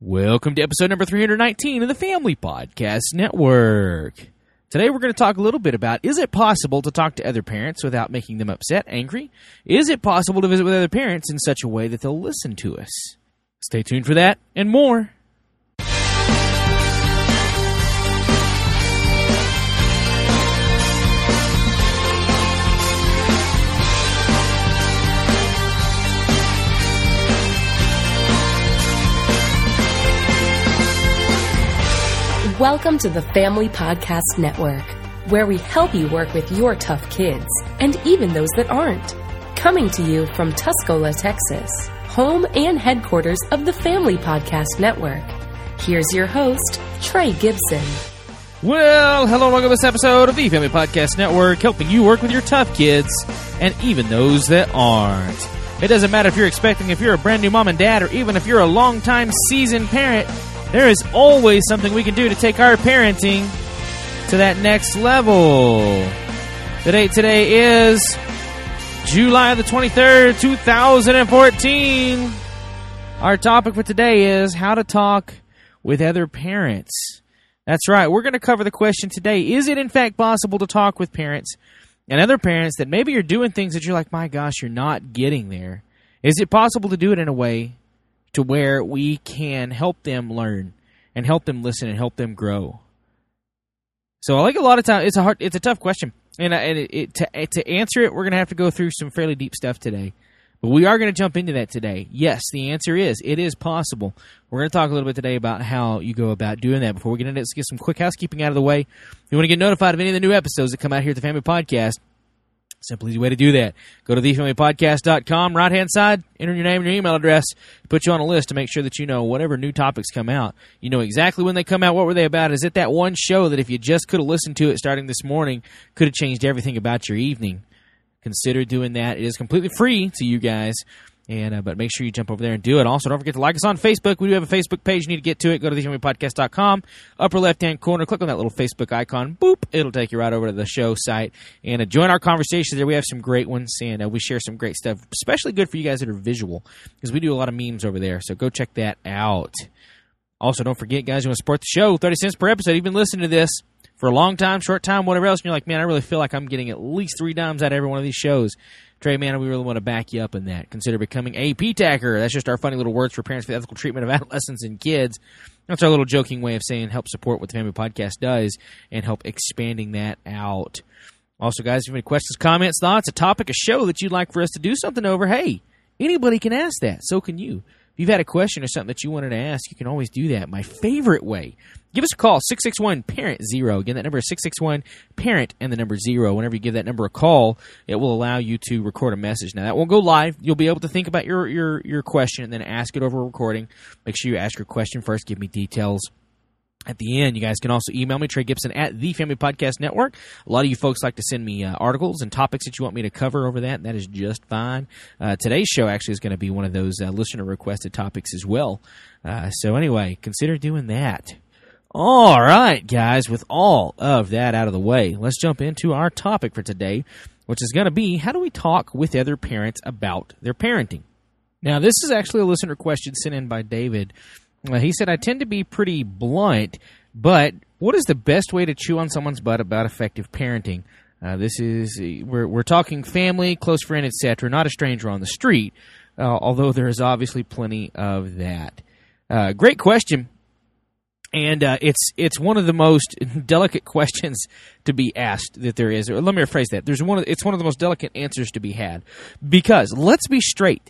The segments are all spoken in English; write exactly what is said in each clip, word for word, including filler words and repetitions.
Welcome to episode number three hundred nineteen of the Family Podcast Network. Today we're going to talk a little bit about, is it possible to talk to other parents without making them upset, angry? Is it possible to visit with other parents in such a way that they'll listen to us? Stay tuned for that and more. Welcome to the Family Podcast Network, where we help you work with your tough kids, and even those that aren't. Coming to you from Tuscola, Texas, home and headquarters of the Family Podcast Network. Here's your host, Trey Gibson. Well, hello and welcome to this episode of the Family Podcast Network, helping you work with your tough kids, and even those that aren't. It doesn't matter if you're expecting, if you're a brand new mom and dad, or even if you're a long-time seasoned parent, there is always something we can do to take our parenting to that next level. The date today is July the twenty-third, two thousand fourteen. Our topic for today is how to talk with other parents. That's right. We're going to cover the question today. Is it in fact possible to talk with parents and other parents that maybe you're doing things that you're like, my gosh, you're not getting there? Is it possible to do it in a way to where we can help them learn and help them listen and help them grow? So, like a lot of times, it's a hard, it's a tough question, and, and it, it, to to answer it, we're going to have to go through some fairly deep stuff today. But we are going to jump into that today. Yes, the answer is it is possible. We're going to talk a little bit today about how you go about doing that. Before we get into it, let's get some quick housekeeping out of the way. If you want to get notified of any of the new episodes that come out here at the Family Podcast, simple, easy way to do that. Go to the family podcast dot com, right-hand side, enter your name and your email address, put you on a list to make sure that you know whatever new topics come out. You know exactly when they come out, what were they about. Is it that one show that if you just could have listened to it starting this morning, could have changed everything about your evening? Consider doing that. It is completely free to you guys. And uh, but make sure you jump over there and do it. Also, don't forget to like us on Facebook. We do have a Facebook page. You need to get to it. Go to the family podcast dot com. Upper left-hand corner, click on that little Facebook icon. Boop. It'll take you right over to the show site. And uh, join our conversations there. We have some great ones, and uh, we share some great stuff, especially good for you guys that are visual, because we do a lot of memes over there. So go check that out. Also, don't forget, guys, you want to support the show, thirty cents per episode. You've been listening to this for a long time, short time, whatever else, and you're like, man, I really feel like I'm getting at least three dimes out of every one of these shows. Trey, man, we really want to back you up in that. Consider becoming a P TACer. That's just our funny little words for Parents for the Ethical Treatment of Adolescents and Kids. That's our little joking way of saying help support what the Family Podcast does and help expanding that out. Also, guys, if you have any questions, comments, thoughts, a topic, a show that you'd like for us to do something over, hey, anybody can ask that. So can you. If you've had a question or something that you wanted to ask, you can always do that. My favorite way, give us a call, six six one, parent zero. Again, that number is six six one, parent, and the number zero. Whenever you give that number a call, it will allow you to record a message. Now, that won't go live. You'll be able to think about your, your, your question and then ask it over a recording. Make sure you ask your question first. Give me details. At the end, you guys can also email me, Trey Gibson, at the Family Podcast Network. A lot of you folks like to send me uh, articles and topics that you want me to cover over that, and that is just fine. Uh, today's show actually is going to be one of those uh, listener-requested topics as well. Uh, so anyway, consider doing that. All right, guys, with all of that out of the way, let's jump into our topic for today, which is going to be, how do we talk with other parents about their parenting? Now, this is actually a listener question sent in by David. Uh, he said, I tend to be pretty blunt, but what is the best way to chew on someone's butt about effective parenting? Uh, this is, we're, we're talking family, close friend, et cetera, not a stranger on the street, uh, although there is obviously plenty of that. Uh, great question, and uh, it's it's one of the most delicate questions to be asked that there is. Or let me rephrase that. There's one. Of, it's one of the most delicate answers to be had, because let's be straight.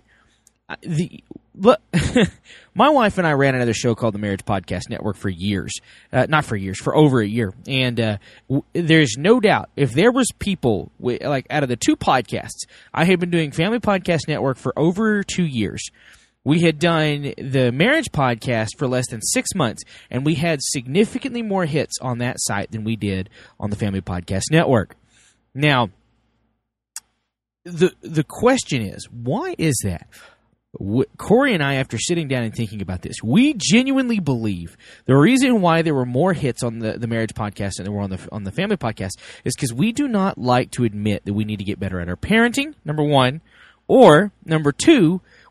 The Look, my wife and I ran another show called the Marriage Podcast Network for years. Uh, not for years, for over a year. And uh, w- there's no doubt, if there was people, w- like out of the two podcasts, I had been doing Family Podcast Network for over two years. We had done the Marriage Podcast for less than six months, and we had significantly more hits on that site than we did on the Family Podcast Network. Now, the the question is, why is that? Corey and I, after sitting down and thinking about this, we genuinely believe the reason why there were more hits on the, the Marriage Podcast than there were on the on the Family Podcast is because we do not like to admit that we need to get better at our parenting, number one, or number two,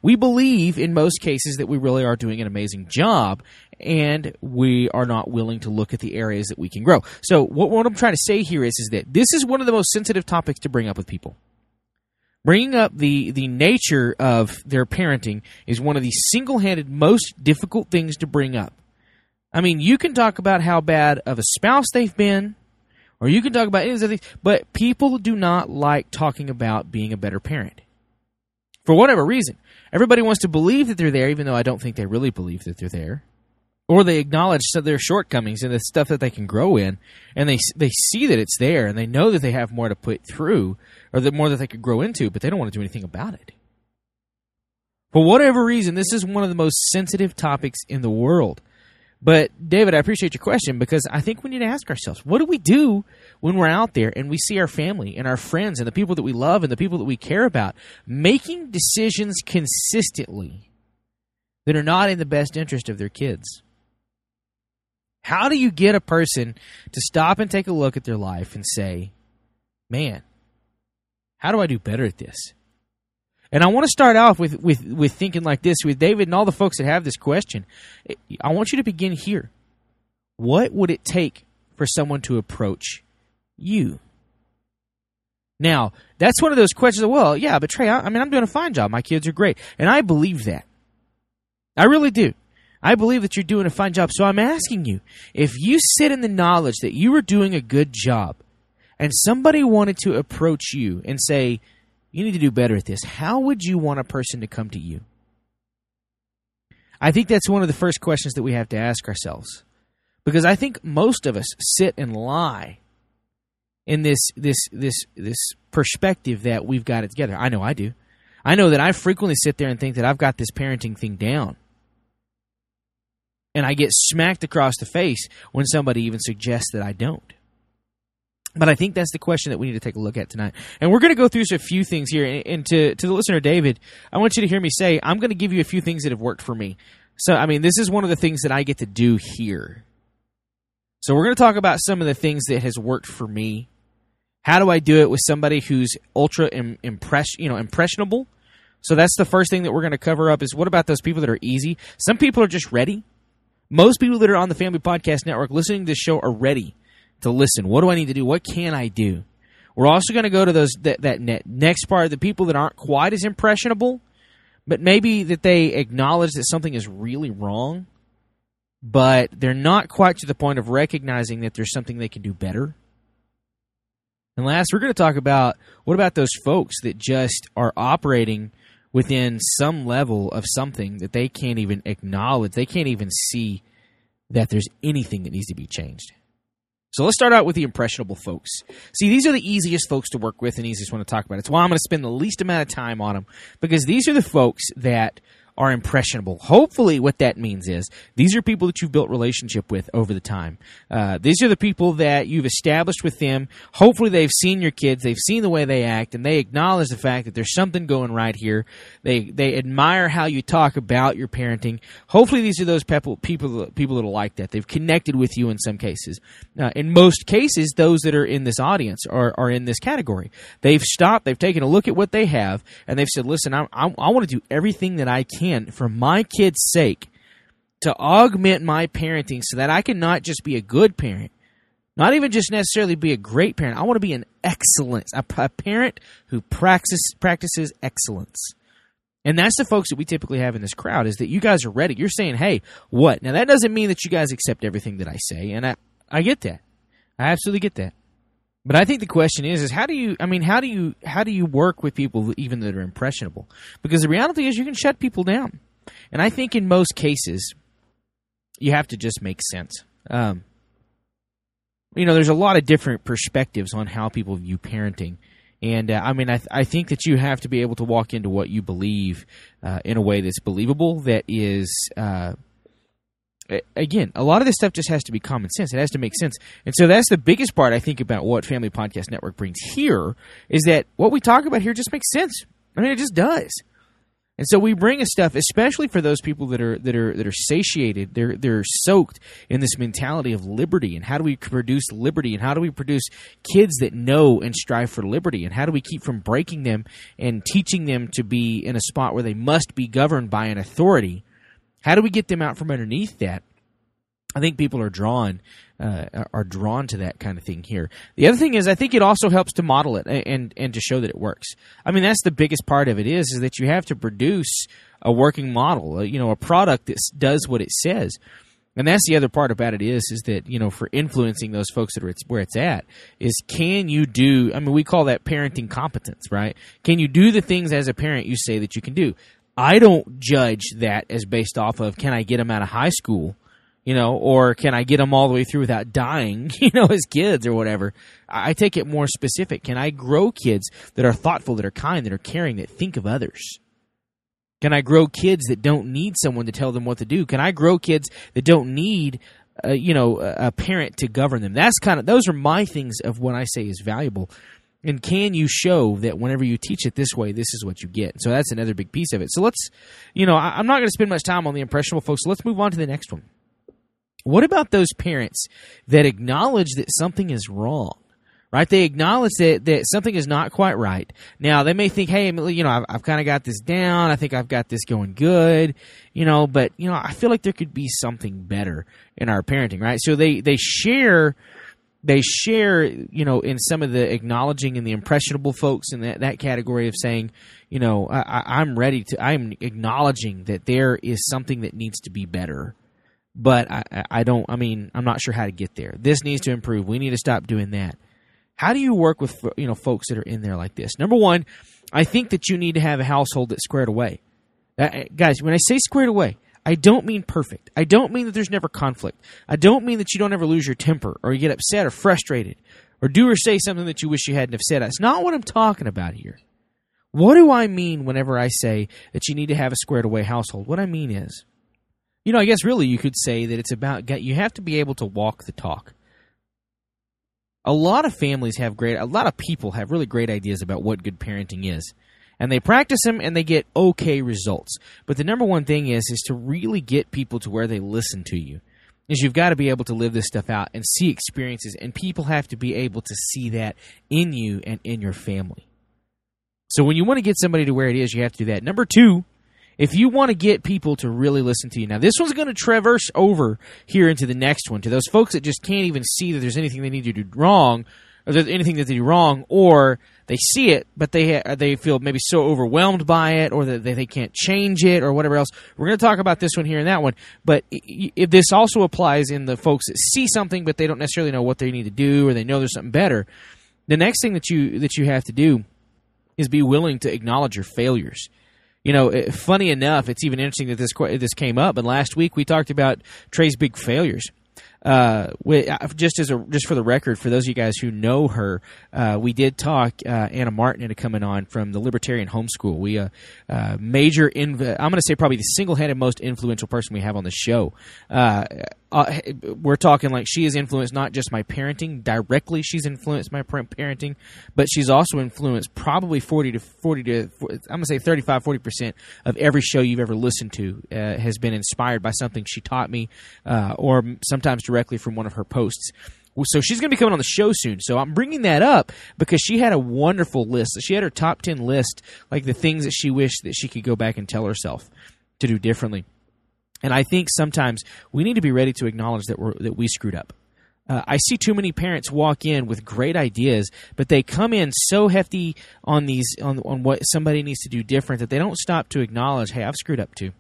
we believe in most cases that we really are doing an amazing job, and we are not willing to look at the areas that we can grow. So what, what I'm trying to say here is, is that this is one of the most sensitive topics to bring up with people. Bringing up the, the nature of their parenting is one of the single-handed most difficult things to bring up. I mean, you can talk about how bad of a spouse they've been, or you can talk about any of those things, but people do not like talking about being a better parent. For whatever reason. Everybody wants to believe that they're there, even though I don't think they really believe that they're there. Or they acknowledge their shortcomings and the stuff that they can grow in, and they they see that it's there, and they know that they have more to put through, or that more that they could grow into, but they don't want to do anything about it. For whatever reason, this is one of the most sensitive topics in the world. But, David, I appreciate your question, because I think we need to ask ourselves, what do we do when we're out there and we see our family and our friends and the people that we love and the people that we care about making decisions consistently that are not in the best interest of their kids? How do you get a person to stop and take a look at their life and say, man, how do I do better at this? And I want to start off with, with, with thinking like this, with David and all the folks that have this question. I want you to begin here. What would it take for someone to approach you? Now, that's one of those questions, well, yeah, but Trey, I, I mean, I'm doing a fine job. My kids are great. And I believe that. I really do. I believe that you're doing a fine job. So I'm asking you, if you sit in the knowledge that you were doing a good job and somebody wanted to approach you and say, you need to do better at this, how would you want a person to come to you? I think that's one of the first questions that we have to ask ourselves. Because I think most of us sit and lie in this this this this perspective that we've got it together. I know I do. I know that I frequently sit there and think that I've got this parenting thing down. And I get smacked across the face when somebody even suggests that I don't. But I think that's the question that we need to take a look at tonight. And we're going to go through a few things here. And to, to the listener, David, I want you to hear me say, I'm going to give you a few things that have worked for me. So, I mean, this is one of the things that I get to do here. So we're going to talk about some of the things that has worked for me. How do I do it with somebody who's ultra impress, you know, impressionable? So that's the first thing that we're going to cover up is what about those people that are easy? Some people are just ready. Most people that are on the Family Podcast Network listening to this show are ready to listen. What do I need to do? What can I do? We're also going to go to those that, that net, next part, the people that aren't quite as impressionable, but maybe that they acknowledge that something is really wrong, but they're not quite to the point of recognizing that there's something they can do better. And last, we're going to talk about what about those folks that just are operating within some level of something that they can't even acknowledge. They can't even see that there's anything that needs to be changed. So let's start out with the impressionable folks. See, these are the easiest folks to work with and easiest one to talk about. It's why I'm going to spend the least amount of time on them, because these are the folks that are impressionable. Hopefully what that means is these are people that you've built relationship with over the time. Uh, these are the people that you've established with them. Hopefully they've seen your kids, they've seen the way they act, and they acknowledge the fact that there's something going right here. They they admire how you talk about your parenting. Hopefully these are those people people, people that are like that. They've connected with you in some cases. Uh, in most cases, those that are in this audience are, are in this category. They've stopped, they've taken a look at what they have, and they've said, listen, I, I, I want to do everything that I can for my kids' sake to augment my parenting so that I can not just be a good parent, not even just necessarily be a great parent. I want to be an excellence, a, a parent who practice, practices excellence. And that's the folks that we typically have in this crowd, is that you guys are ready. You're saying, hey, what? Now, that doesn't mean that you guys accept everything that I say, and I, I get that. I absolutely get that. But I think the question is, is how do you, I mean, how do you, how do you work with people even that are impressionable? Because the reality is you can shut people down. And I think in most cases, you have to just make sense. Um, you know, there's a lot of different perspectives on how people view parenting. And, uh, I mean, I, th- I think that you have to be able to walk into what you believe uh, in a way that's believable, that is, uh, again, a lot of this stuff just has to be common sense. It has to make sense. And so that's the biggest part, I think, about what Family Podcast Network brings here, is that what we talk about here just makes sense. I mean, it just does. And so we bring a stuff, especially for those people that are that are that are satiated, they're they're soaked in this mentality of liberty. And how do we produce liberty? And how do we produce kids that know and strive for liberty? And how do we keep from breaking them and teaching them to be in a spot where they must be governed by an authority? How do we get them out from underneath that? I think people are drawn uh, are drawn to that kind of thing here. The other thing is, I think it also helps to model it and and to show that it works. I mean, that's the biggest part of it is is that you have to produce a working model, you know, a product that does what it says. And that's the other part about it is is that, you know, for influencing those folks that are where it's at is, can you do? I mean, we call that parenting competence, right? Can you do the things as a parent you say that you can do? I don't judge that as based off of, can I get them out of high school? You know, or can I get them all the way through without dying, you know, as kids or whatever? I take it more specific. Can I grow kids that are thoughtful, that are kind, that are caring, that think of others? Can I grow kids that don't need someone to tell them what to do? Can I grow kids that don't need, uh, you know, a parent to govern them? That's kind of, those are my things of what I say is valuable. And can you show that whenever you teach it this way, this is what you get? So that's another big piece of it. So let's, you know, I, I'm not going to spend much time on the impressionable folks. So let's move on to the next one. What about those parents that acknowledge that something is wrong, right? They acknowledge that, that something is not quite right. Now, they may think, hey, you know, I've, I've kind of got this down. I think I've got this going good, you know, but, you know, I feel like there could be something better in our parenting, right? So they, they share, they share, you know, in some of the acknowledging and the impressionable folks in that, that category of saying, you know, I, I'm ready to, I'm acknowledging that there is something that needs to be better. But I, I don't, I mean, I'm not sure how to get there. This needs to improve. We need to stop doing that. How do you work with, you know, folks that are in there like this? Number one, I think that you need to have a household that's squared away. Uh, guys, when I say squared away, I don't mean perfect. I don't mean that there's never conflict. I don't mean that you don't ever lose your temper or you get upset or frustrated or do or say something that you wish you hadn't have said. That's not what I'm talking about here. What do I mean whenever I say that you need to have a squared away household? What I mean is, you know, I guess really you could say that it's about, you have to be able to walk the talk. A lot of families have great, a lot of people have really great ideas about what good parenting is. And they practice them and they get okay results. But the number one thing is, is to really get people to where they listen to you. Is you've got to be able to live this stuff out and see experiences. And people have to be able to see that in you and in your family. So when you want to get somebody to where it is, you have to do that. Number two, if you want to get people to really listen to you. Now, this one's going to traverse over here into the next one, to those folks that just can't even see that there's anything they need to do wrong, or there's anything that they do wrong, or they see it, but they ha- they feel maybe so overwhelmed by it, or that they, they can't change it, or whatever else. We're going to talk about this one here and that one, but if this also applies in the folks that see something, but they don't necessarily know what they need to do, or they know there's something better. The next thing that you that you have to do is be willing to acknowledge your failures. You know, funny enough, it's even interesting that this this came up. And last week we talked about Trey's big failures. Uh, we, just as a just for the record, for those of you guys who know her, uh, we did talk uh, Anna Martin into coming on from the Libertarian Homeschool. We uh, uh, major, inv- I'm going to say probably the single-handed most influential person we have on the show. Uh, uh, we're talking like she has influenced not just my parenting directly; she's influenced my parenting, but she's also influenced probably forty to forty to I'm going to say thirty-five, forty percent of every show you've ever listened to uh, has been inspired by something she taught me, uh, or sometimes directly from one of her posts. So she's going to be coming on the show soon. So I'm bringing that up because she had a wonderful list. She had her top ten list, like the things that she wished that she could go back and tell herself to do differently. And I think sometimes we need to be ready to acknowledge that we're, that we screwed up. Uh, I see too many parents walk in with great ideas, but they come in so hefty on these on on what somebody needs to do different that they don't stop to acknowledge, hey, I've screwed up too.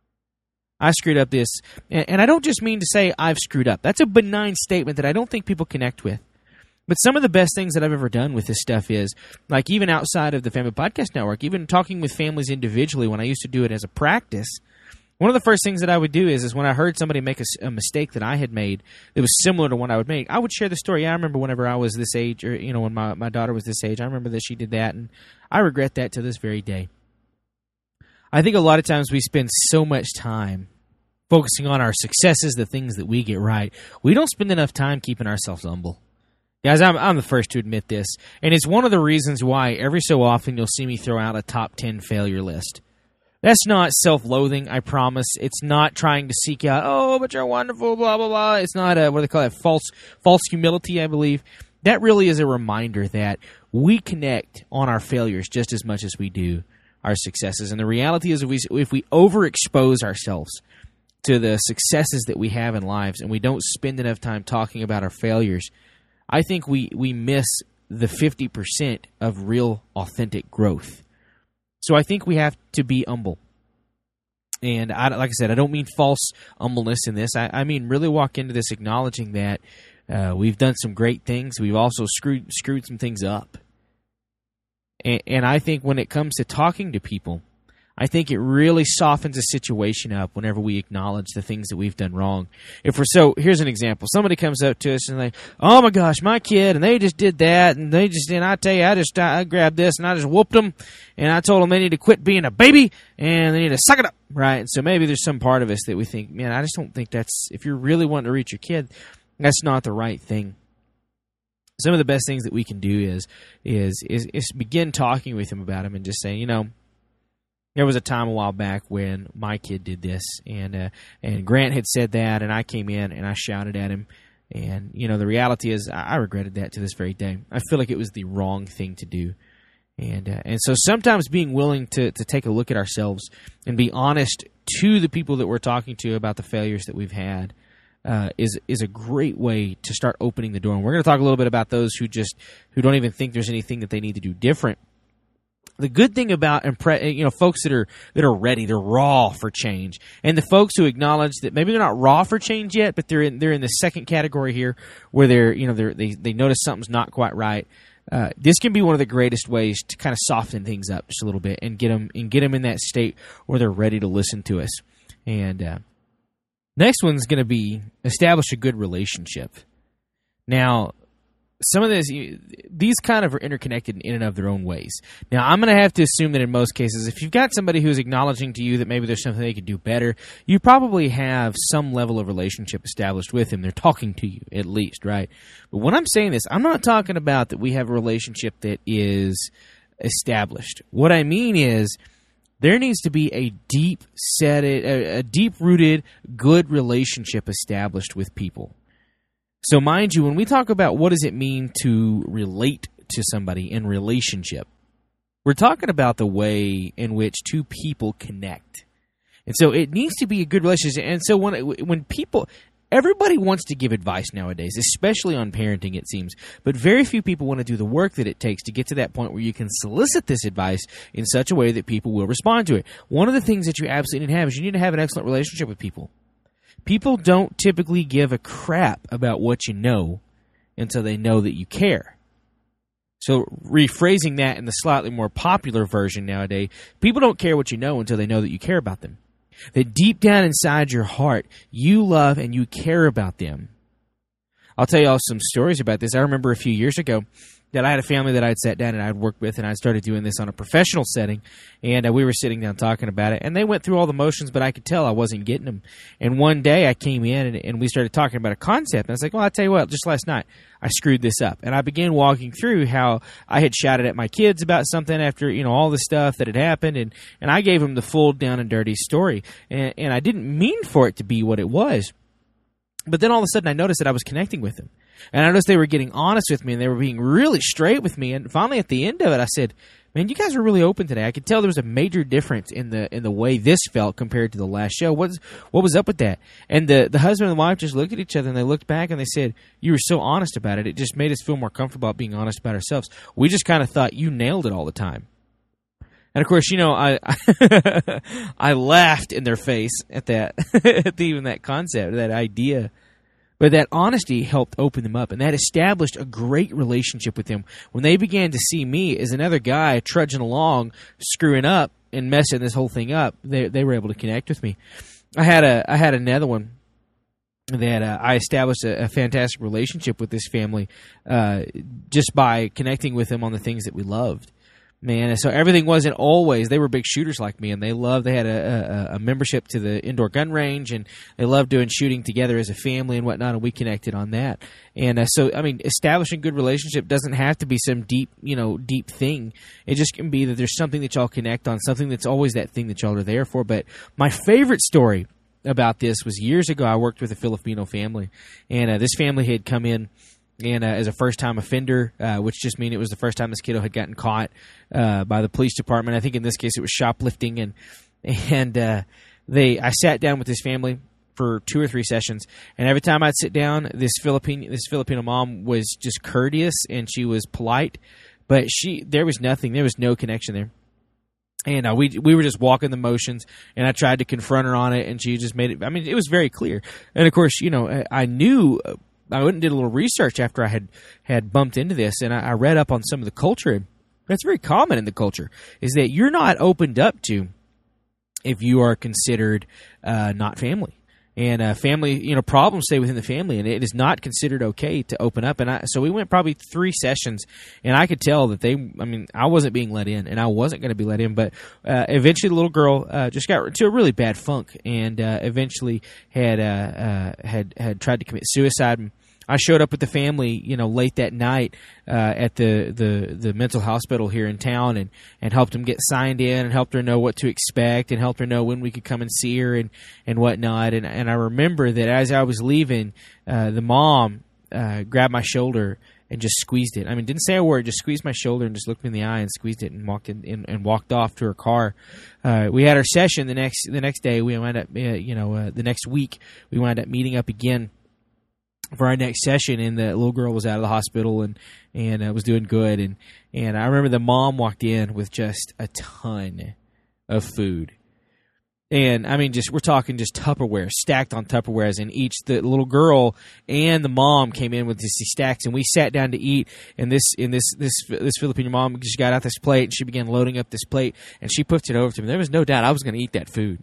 I screwed up this. And, and I don't just mean to say I've screwed up. That's a benign statement that I don't think people connect with. But some of the best things that I've ever done with this stuff is, like even outside of the Family Podcast Network, even talking with families individually when I used to do it as a practice, one of the first things that I would do is, is when I heard somebody make a, a mistake that I had made that was similar to one I would make, I would share the story. Yeah, I remember whenever I was this age, or you know, when my, my daughter was this age, I remember that she did that, and I regret that to this very day. I think a lot of times we spend so much time focusing on our successes, the things that we get right. We don't spend enough time keeping ourselves humble. Guys, I'm, I'm the first to admit this, and it's one of the reasons why every so often you'll see me throw out a top ten failure list. That's not self-loathing, I promise. It's not trying to seek out, oh, but you're wonderful, blah, blah, blah. It's not a, what do they call it, false, false humility, I believe. That really is a reminder that we connect on our failures just as much as we do our successes. And the reality is if we, if we overexpose ourselves to the successes that we have in lives and we don't spend enough time talking about our failures, I think we, we miss the fifty percent of real, authentic growth. So I think we have to be humble. And I, like I said, I don't mean false humbleness in this. I, I mean really walk into this acknowledging that uh, we've done some great things. We've also screwed screwed some things up. And, and I think when it comes to talking to people, I think it really softens a situation up whenever we acknowledge the things that we've done wrong. If we're so, here's an example. Somebody comes up to us and they, oh my gosh, my kid, and they just did that, and they just, and I tell you, I just, I grabbed this and I just whooped them, and I told them they need to quit being a baby, and they need to suck it up, right? And so maybe there's some part of us that we think, man, I just don't think that's, if you're really wanting to reach your kid, that's not the right thing. Some of the best things that we can do is, is, is, is begin talking with him about him and just saying, you know, there was a time a while back when my kid did this, and uh, and Grant had said that, and I came in and I shouted at him, and you know the reality is I, I regretted that to this very day. I feel like it was the wrong thing to do, and uh, and so sometimes being willing to to take a look at ourselves and be honest to the people that we're talking to about the failures that we've had uh, is is a great way to start opening the door. And we're going to talk a little bit about those who just who don't even think there's anything that they need to do different. The good thing about impre- you know folks that are that are ready, they're raw for change, and the folks who acknowledge that maybe they're not raw for change yet, but they're in they're in the second category here, where they're you know they're, they they notice something's not quite right. Uh, this can be one of the greatest ways to kind of soften things up just a little bit and get them and get them in that state where they're ready to listen to us. And uh, next one's going to be establish a good relationship. Now, some of this, these kind of are interconnected in and of their own ways. Now, I'm going to have to assume that in most cases, if you've got somebody who's acknowledging to you that maybe there's something they could do better, you probably have some level of relationship established with them. They're talking to you, at least, right? But when I'm saying this, I'm not talking about that we have a relationship that is established. What I mean is there needs to be a deep set, a, a deep-rooted, good relationship established with people. So mind you, when we talk about what does it mean to relate to somebody in relationship, we're talking about the way in which two people connect. And so it needs to be a good relationship. And so when when people, everybody wants to give advice nowadays, especially on parenting, it seems. But very few people want to do the work that it takes to get to that point where you can solicit this advice in such a way that people will respond to it. One of the things that you absolutely need to have is you need to have an excellent relationship with people. People don't typically give a crap about what you know until they know that you care. So rephrasing that in the slightly more popular version nowadays, people don't care what you know until they know that you care about them. That deep down inside your heart, you love and you care about them. I'll tell you all some stories about this. I remember a few years ago that I had a family that I'd sat down and I'd worked with, and I started doing this on a professional setting, and uh, we were sitting down talking about it, and they went through all the motions, but I could tell I wasn't getting them. And one day I came in, and, and we started talking about a concept, and I was like, well, I'll tell you what, just last night I screwed this up. And I began walking through how I had shouted at my kids about something after, you know, all the stuff that had happened, and, and I gave them the full down and dirty story, and, and I didn't mean for it to be what it was. But then all of a sudden I noticed that I was connecting with them. And I noticed they were getting honest with me, and they were being really straight with me. And finally at the end of it, I said, man, you guys were really open today. I could tell there was a major difference in the in the way this felt compared to the last show. What was, what was up with that? And the, the husband and the wife just looked at each other, and they looked back, and they said, you were so honest about it. It just made us feel more comfortable about being honest about ourselves. We just kind of thought you nailed it all the time. And of course, you know, I I, I laughed in their face at that, at even that concept, that idea. But that honesty helped open them up, and that established a great relationship with them. When they began to see me as another guy trudging along, screwing up and messing this whole thing up, they they were able to connect with me. I had a I had another one that uh, I established a, a fantastic relationship with this family uh, just by connecting with them on the things that we loved. man. And so everything wasn't always, they were big shooters like me, and they loved, they had a, a, a membership to the indoor gun range, and they loved doing shooting together as a family and whatnot, and we connected on that. And uh, so, I mean, establishing good relationship doesn't have to be some deep, you know, deep thing. It just can be that there's something that y'all connect on, something that's always that thing that y'all are there for. But my favorite story about this was years ago. I worked with a Filipino family, and uh, this family had come in and uh, as a first-time offender, uh, which just means it was the first time this kiddo had gotten caught uh, by the police department. I think in this case it was shoplifting, and and uh, they I sat down with this family for two or three sessions, and every time I'd sit down, this Filipino this Filipino mom was just courteous and she was polite, but she there was nothing, there was no connection there. And uh, we we were just walking the motions, and I tried to confront her on it, and she just made it. I mean, it was very clear. And of course, you know, I, I knew. I went and did a little research after I had, had bumped into this, and I, I read up on some of the culture. That's very common in the culture, is that you're not opened up to if you are considered uh, not family. And uh, family, you know, problems stay within the family, and it is not considered okay to open up. And I, so we went probably three sessions, and I could tell that they, I mean, I wasn't being let in, and I wasn't going to be let in. But uh, eventually the little girl uh, just got into a really bad funk, and uh, eventually had, uh, uh, had had tried to commit suicide. And I showed up with the family, you know, late that night uh, at the, the, the mental hospital here in town, and, and helped them get signed in, and helped her know what to expect, and helped her know when we could come and see her, and, and whatnot. And and I remember that as I was leaving, uh, the mom uh, grabbed my shoulder and just squeezed it. I mean, didn't say a word, just squeezed my shoulder and just looked me in the eye and squeezed it, and walked in, in and walked off to her car. Uh, we had our session the next the next day. We wound up, uh, you know, uh, the next week we wound up meeting up again for our next session, and the little girl was out of the hospital and and uh, was doing good. And and I remember the mom walked in with just a ton of food, and I mean, just we're talking just Tupperware, stacked on Tupperwares, and each the little girl and the mom came in with these stacks, and we sat down to eat. And this in this this this Filipino mom just got out this plate, and she began loading up this plate, and she puts it over to me. There was no doubt I was going to eat that food,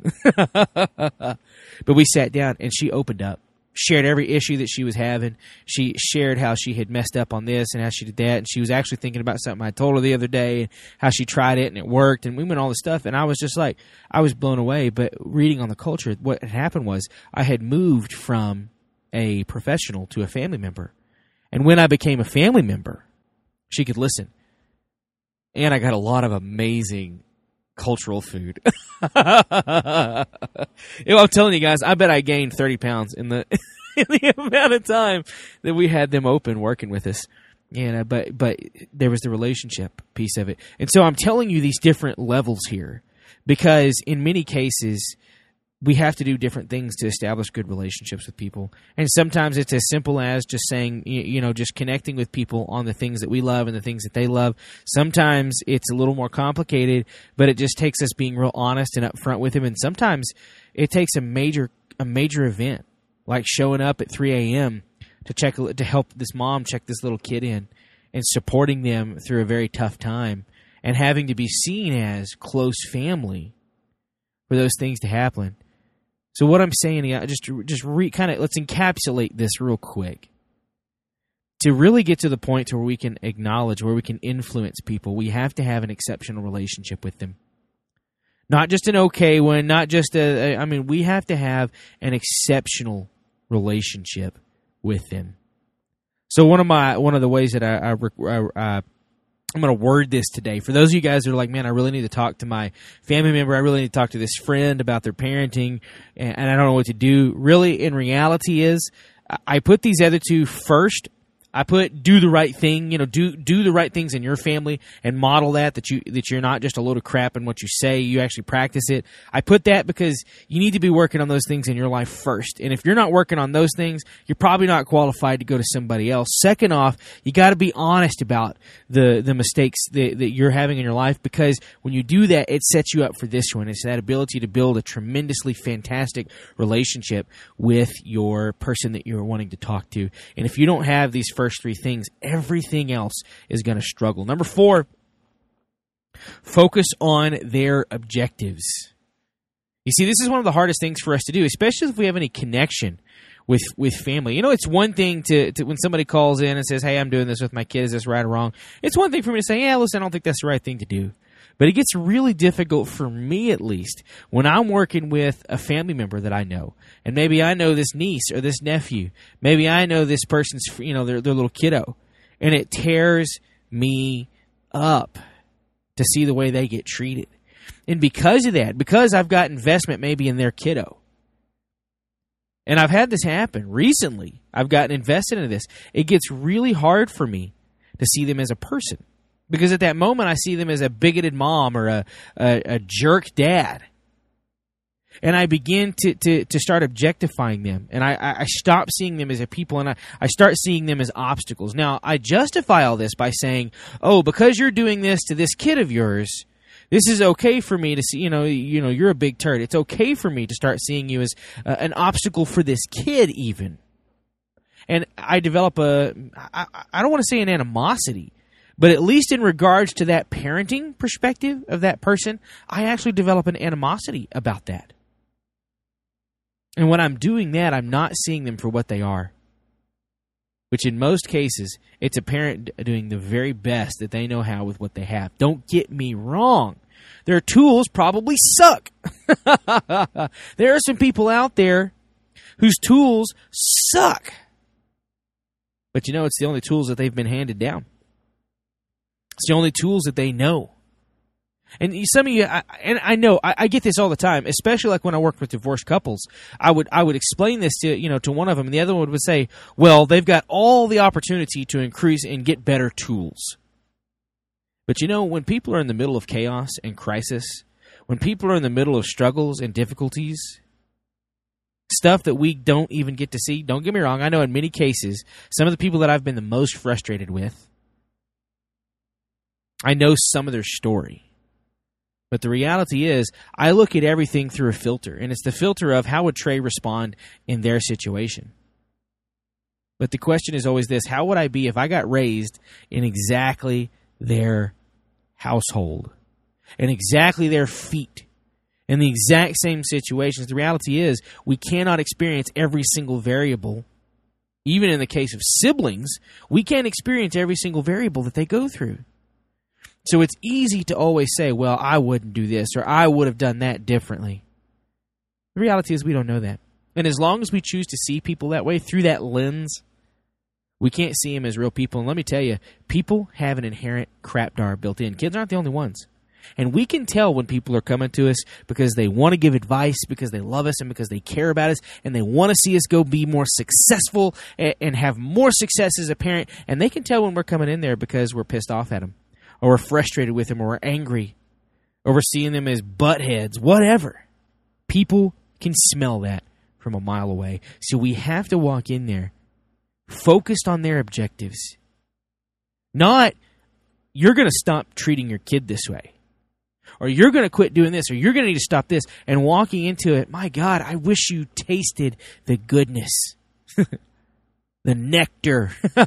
but we sat down, and she opened up. Shared every issue that she was having. She shared how she had messed up on this and how she did that. And she was actually thinking about something I told her the other day, and how she tried it and it worked. And we went all this stuff. And I was just like, I was blown away. But reading on the culture, what had happened was I had moved from a professional to a family member. And when I became a family member, she could listen. And I got a lot of amazing cultural food. I'm telling you guys, I bet I gained thirty pounds in the in the amount of time that we had them open working with us. And uh, but but there was the relationship piece of it. And so I'm telling you these different levels here because in many cases we have to do different things to establish good relationships with people. And sometimes it's as simple as just saying, you know, just connecting with people on the things that we love and the things that they love. Sometimes it's a little more complicated, but it just takes us being real honest and upfront with them. And sometimes it takes a major a major event, like showing up at three a.m. to check to help this mom check this little kid in and supporting them through a very tough time and having to be seen as close family for those things to happen. So what I'm saying, just just re, kind of let's encapsulate this real quick. To really get to the point to where we can acknowledge, where we can influence people, we have to have an exceptional relationship with them. Not just an okay one, not just a, I mean, we have to have an exceptional relationship with them. So one of my one of the ways that I, I, I I'm going to word this today. For those of you guys that are like, man, I really need to talk to my family member. I really need to talk to this friend about their parenting, and, and I don't know what to do. Really, in reality is, I put these other two first. I put do the right thing, you know, do do the right things in your family and model that, that, you, that you're not just a load of crap in what you say, you actually practice it. I put that because you need to be working on those things in your life first. And if you're not working on those things, you're probably not qualified to go to somebody else. Second off, you got to be honest about the, the mistakes that, that you're having in your life, because when you do that, it sets you up for this one. It's that ability to build a tremendously fantastic relationship with your person that you're wanting to talk to. And if you don't have these first First three things, everything else is going to struggle. Number four, focus on their objectives. You see, this is one of the hardest things for us to do, especially if we have any connection with with family. You know, it's one thing to, to when somebody calls in and says, hey, I'm doing this with my kid. Is this right or wrong? It's one thing for me to say, yeah, listen, I don't think that's the right thing to do. But it gets really difficult for me, at least, when I'm working with a family member that I know. And maybe I know this niece or this nephew. Maybe I know this person's, you know, their, their little kiddo. And it tears me up to see the way they get treated. And because of that, because I've got investment maybe in their kiddo, and I've had this happen recently, I've gotten invested into this, it gets really hard for me to see them as a person. Because at that moment, I see them as a bigoted mom or a, a, a jerk dad. And I begin to, to, to start objectifying them. And I, I stop seeing them as a people, and I, I start seeing them as obstacles. Now, I justify all this by saying, oh, because you're doing this to this kid of yours, this is okay for me to see, you know, you know, you're a big turd. It's okay for me to start seeing you as uh, an obstacle for this kid even. And I develop a, I, I don't want to say an animosity, but at least in regards to that parenting perspective of that person, I actually develop an animosity about that. And when I'm doing that, I'm not seeing them for what they are. Which in most cases, it's a parent doing the very best that they know how with what they have. Don't get me wrong. Their tools probably suck. There are some people out there whose tools suck. But you know, it's the only tools that they've been handed down. It's the only tools that they know. And some of you, I, and I know, I, I get this all the time, especially like when I work with divorced couples. I would I would explain this to, you know, to one of them, and the other one would say, well, they've got all the opportunity to increase and get better tools. But you know, when people are in the middle of chaos and crisis, when people are in the middle of struggles and difficulties, stuff that we don't even get to see, don't get me wrong, I know in many cases, some of the people that I've been the most frustrated with, I know some of their story. But the reality is, I look at everything through a filter, and it's the filter of how would Trey respond in their situation. But the question is always this: how would I be if I got raised in exactly their household, in exactly their feet, in the exact same situations? The reality is, we cannot experience every single variable. Even in the case of siblings, we can't experience every single variable that they go through. So it's easy to always say, well, I wouldn't do this, or I would have done that differently. The reality is we don't know that. And as long as we choose to see people that way, through that lens, we can't see them as real people. And let me tell you, people have an inherent crapdar built in. Kids aren't the only ones. And we can tell when people are coming to us because they want to give advice, because they love us, and because they care about us, and they want to see us go be more successful and, and have more success as a parent. And they can tell when we're coming in there because we're pissed off at them, or we're frustrated with them, or we're angry, or we're seeing them as buttheads, whatever. People can smell that from a mile away. So we have to walk in there focused on their objectives. Not, you're going to stop treating your kid this way, or you're going to quit doing this, or you're going to need to stop this, and walking into it, my God, I wish you tasted the goodness. The nectar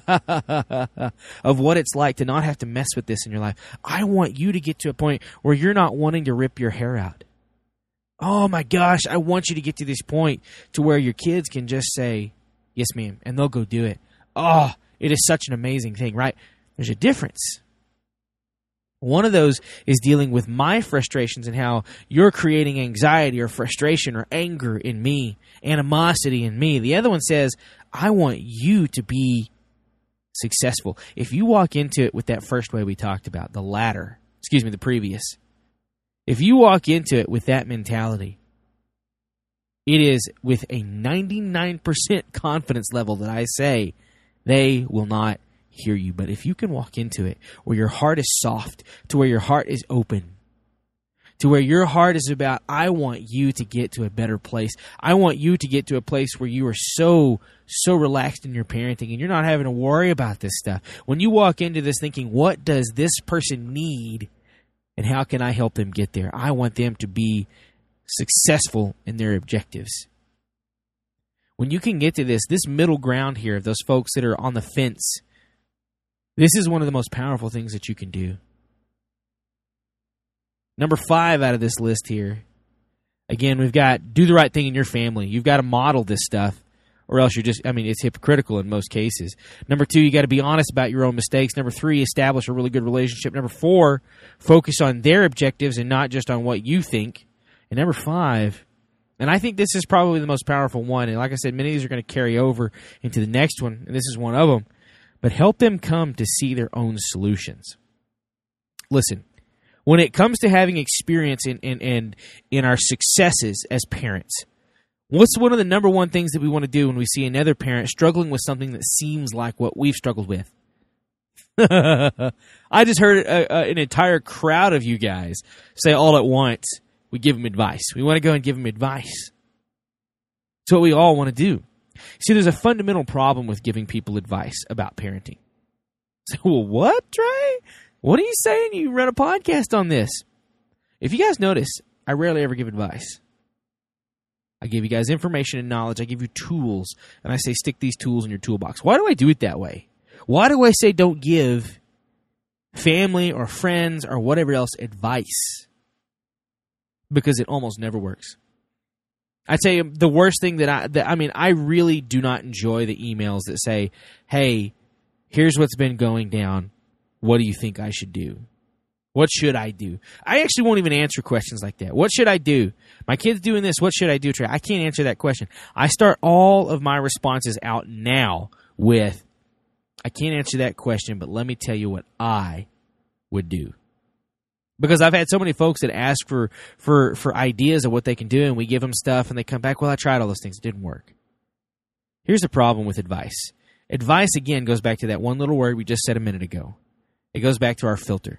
of what it's like to not have to mess with this in your life. I want you to get to a point where you're not wanting to rip your hair out. Oh my gosh, I want you to get to this point to where your kids can just say, yes ma'am, and they'll go do it. Oh, it is such an amazing thing, right? There's a difference. One of those is dealing with my frustrations and how you're creating anxiety or frustration or anger in me, animosity in me. The other one says, I want you to be successful. If you walk into it with that first way we talked about, the latter, excuse me, the previous, if you walk into it with that mentality, it is with a ninety-nine percent confidence level that I say they will not hear you. But if you can walk into it where your heart is soft, to where your heart is open, to where your heart is about, I want you to get to a better place. I want you to get to a place where you are so, so relaxed in your parenting and you're not having to worry about this stuff. When you walk into this thinking, what does this person need and how can I help them get there? I want them to be successful in their objectives. When you can get to this, this middle ground here of those folks that are on the fence, this is one of the most powerful things that you can do. Number five out of this list here, again, we've got do the right thing in your family. You've got to model this stuff. or else you're just, I mean, it's hypocritical in most cases. Number two, you got to be honest about your own mistakes. Number three, establish a really good relationship. Number four, focus on their objectives and not just on what you think. And number five, and I think this is probably the most powerful one, and like I said, many of these are going to carry over into the next one, and this is one of them, but help them come to see their own solutions. Listen, when it comes to having experience in, in, in, in our successes as parents, what's one of the number one things that we want to do when we see another parent struggling with something that seems like what we've struggled with? I just heard a, a, an entire crowd of you guys say all at once, we give them advice. We want to go and give them advice. It's what we all want to do. See, there's a fundamental problem with giving people advice about parenting. So, well, what, Trey? What are you saying? You run a podcast on this. If you guys notice, I rarely ever give advice. I give you guys information and knowledge. I give you tools, and I say stick these tools in your toolbox. Why do I do it that way? Why do I say don't give family or friends or whatever else advice? Because it almost never works. I tell you, the worst thing that I, that, I mean, I really do not enjoy the emails that say, hey, here's what's been going down. What do you think I should do? What should I do? I actually won't even answer questions like that. What should I do? My kid's doing this. What should I do, Trey? I can't answer that question. I start all of my responses out now with, I can't answer that question, but let me tell you what I would do. Because I've had so many folks that ask for, for, for ideas of what they can do, and we give them stuff, and they come back, well, I tried all those things. It didn't work. Here's the problem with advice. Advice, again, goes back to that one little word we just said a minute ago. It goes back to our filter.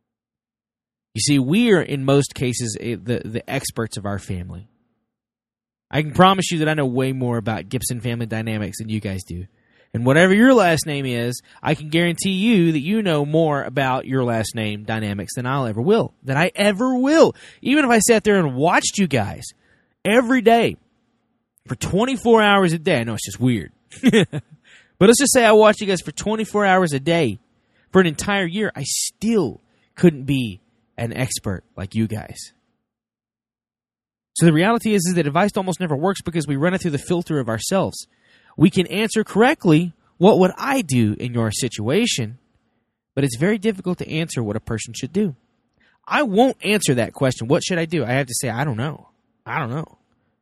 You see, we are, in most cases, the, the experts of our family. I can promise you that I know way more about Gibson family dynamics than you guys do. And whatever your last name is, I can guarantee you that you know more about your last name dynamics than I'll ever will. Than I ever will. Even if I sat there and watched you guys every day for twenty-four hours a day. I know it's just weird. But let's just say I watched you guys for twenty-four hours a day for an entire year. I still couldn't be an expert like you guys. So the reality is, is that advice almost never works because we run it through the filter of ourselves. We can answer correctly, what would I do in your situation? But it's very difficult to answer what a person should do. I won't answer that question. What should I do? I have to say, I don't know. I don't know.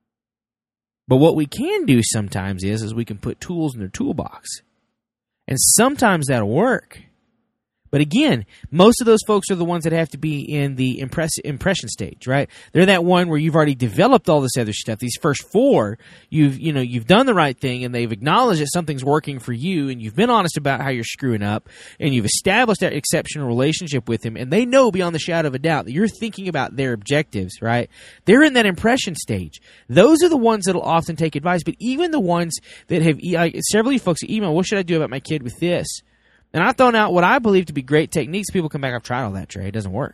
But what we can do sometimes is, is we can put tools in their toolbox. And sometimes that'll work. But again, most of those folks are the ones that have to be in the impress, impression stage, right? They're that one where you've already developed all this other stuff. These first four, you've you know you've done the right thing, and they've acknowledged that something's working for you, and you've been honest about how you're screwing up, and you've established that exceptional relationship with them, and they know beyond the shadow of a doubt that you're thinking about their objectives, right? They're in that impression stage. Those are the ones that'll often take advice, but even the ones that have, like, several of you folks email, what should I do about my kid with this? And I've thrown out what I believe to be great techniques. People come back, I've tried all that, Trey. It doesn't work.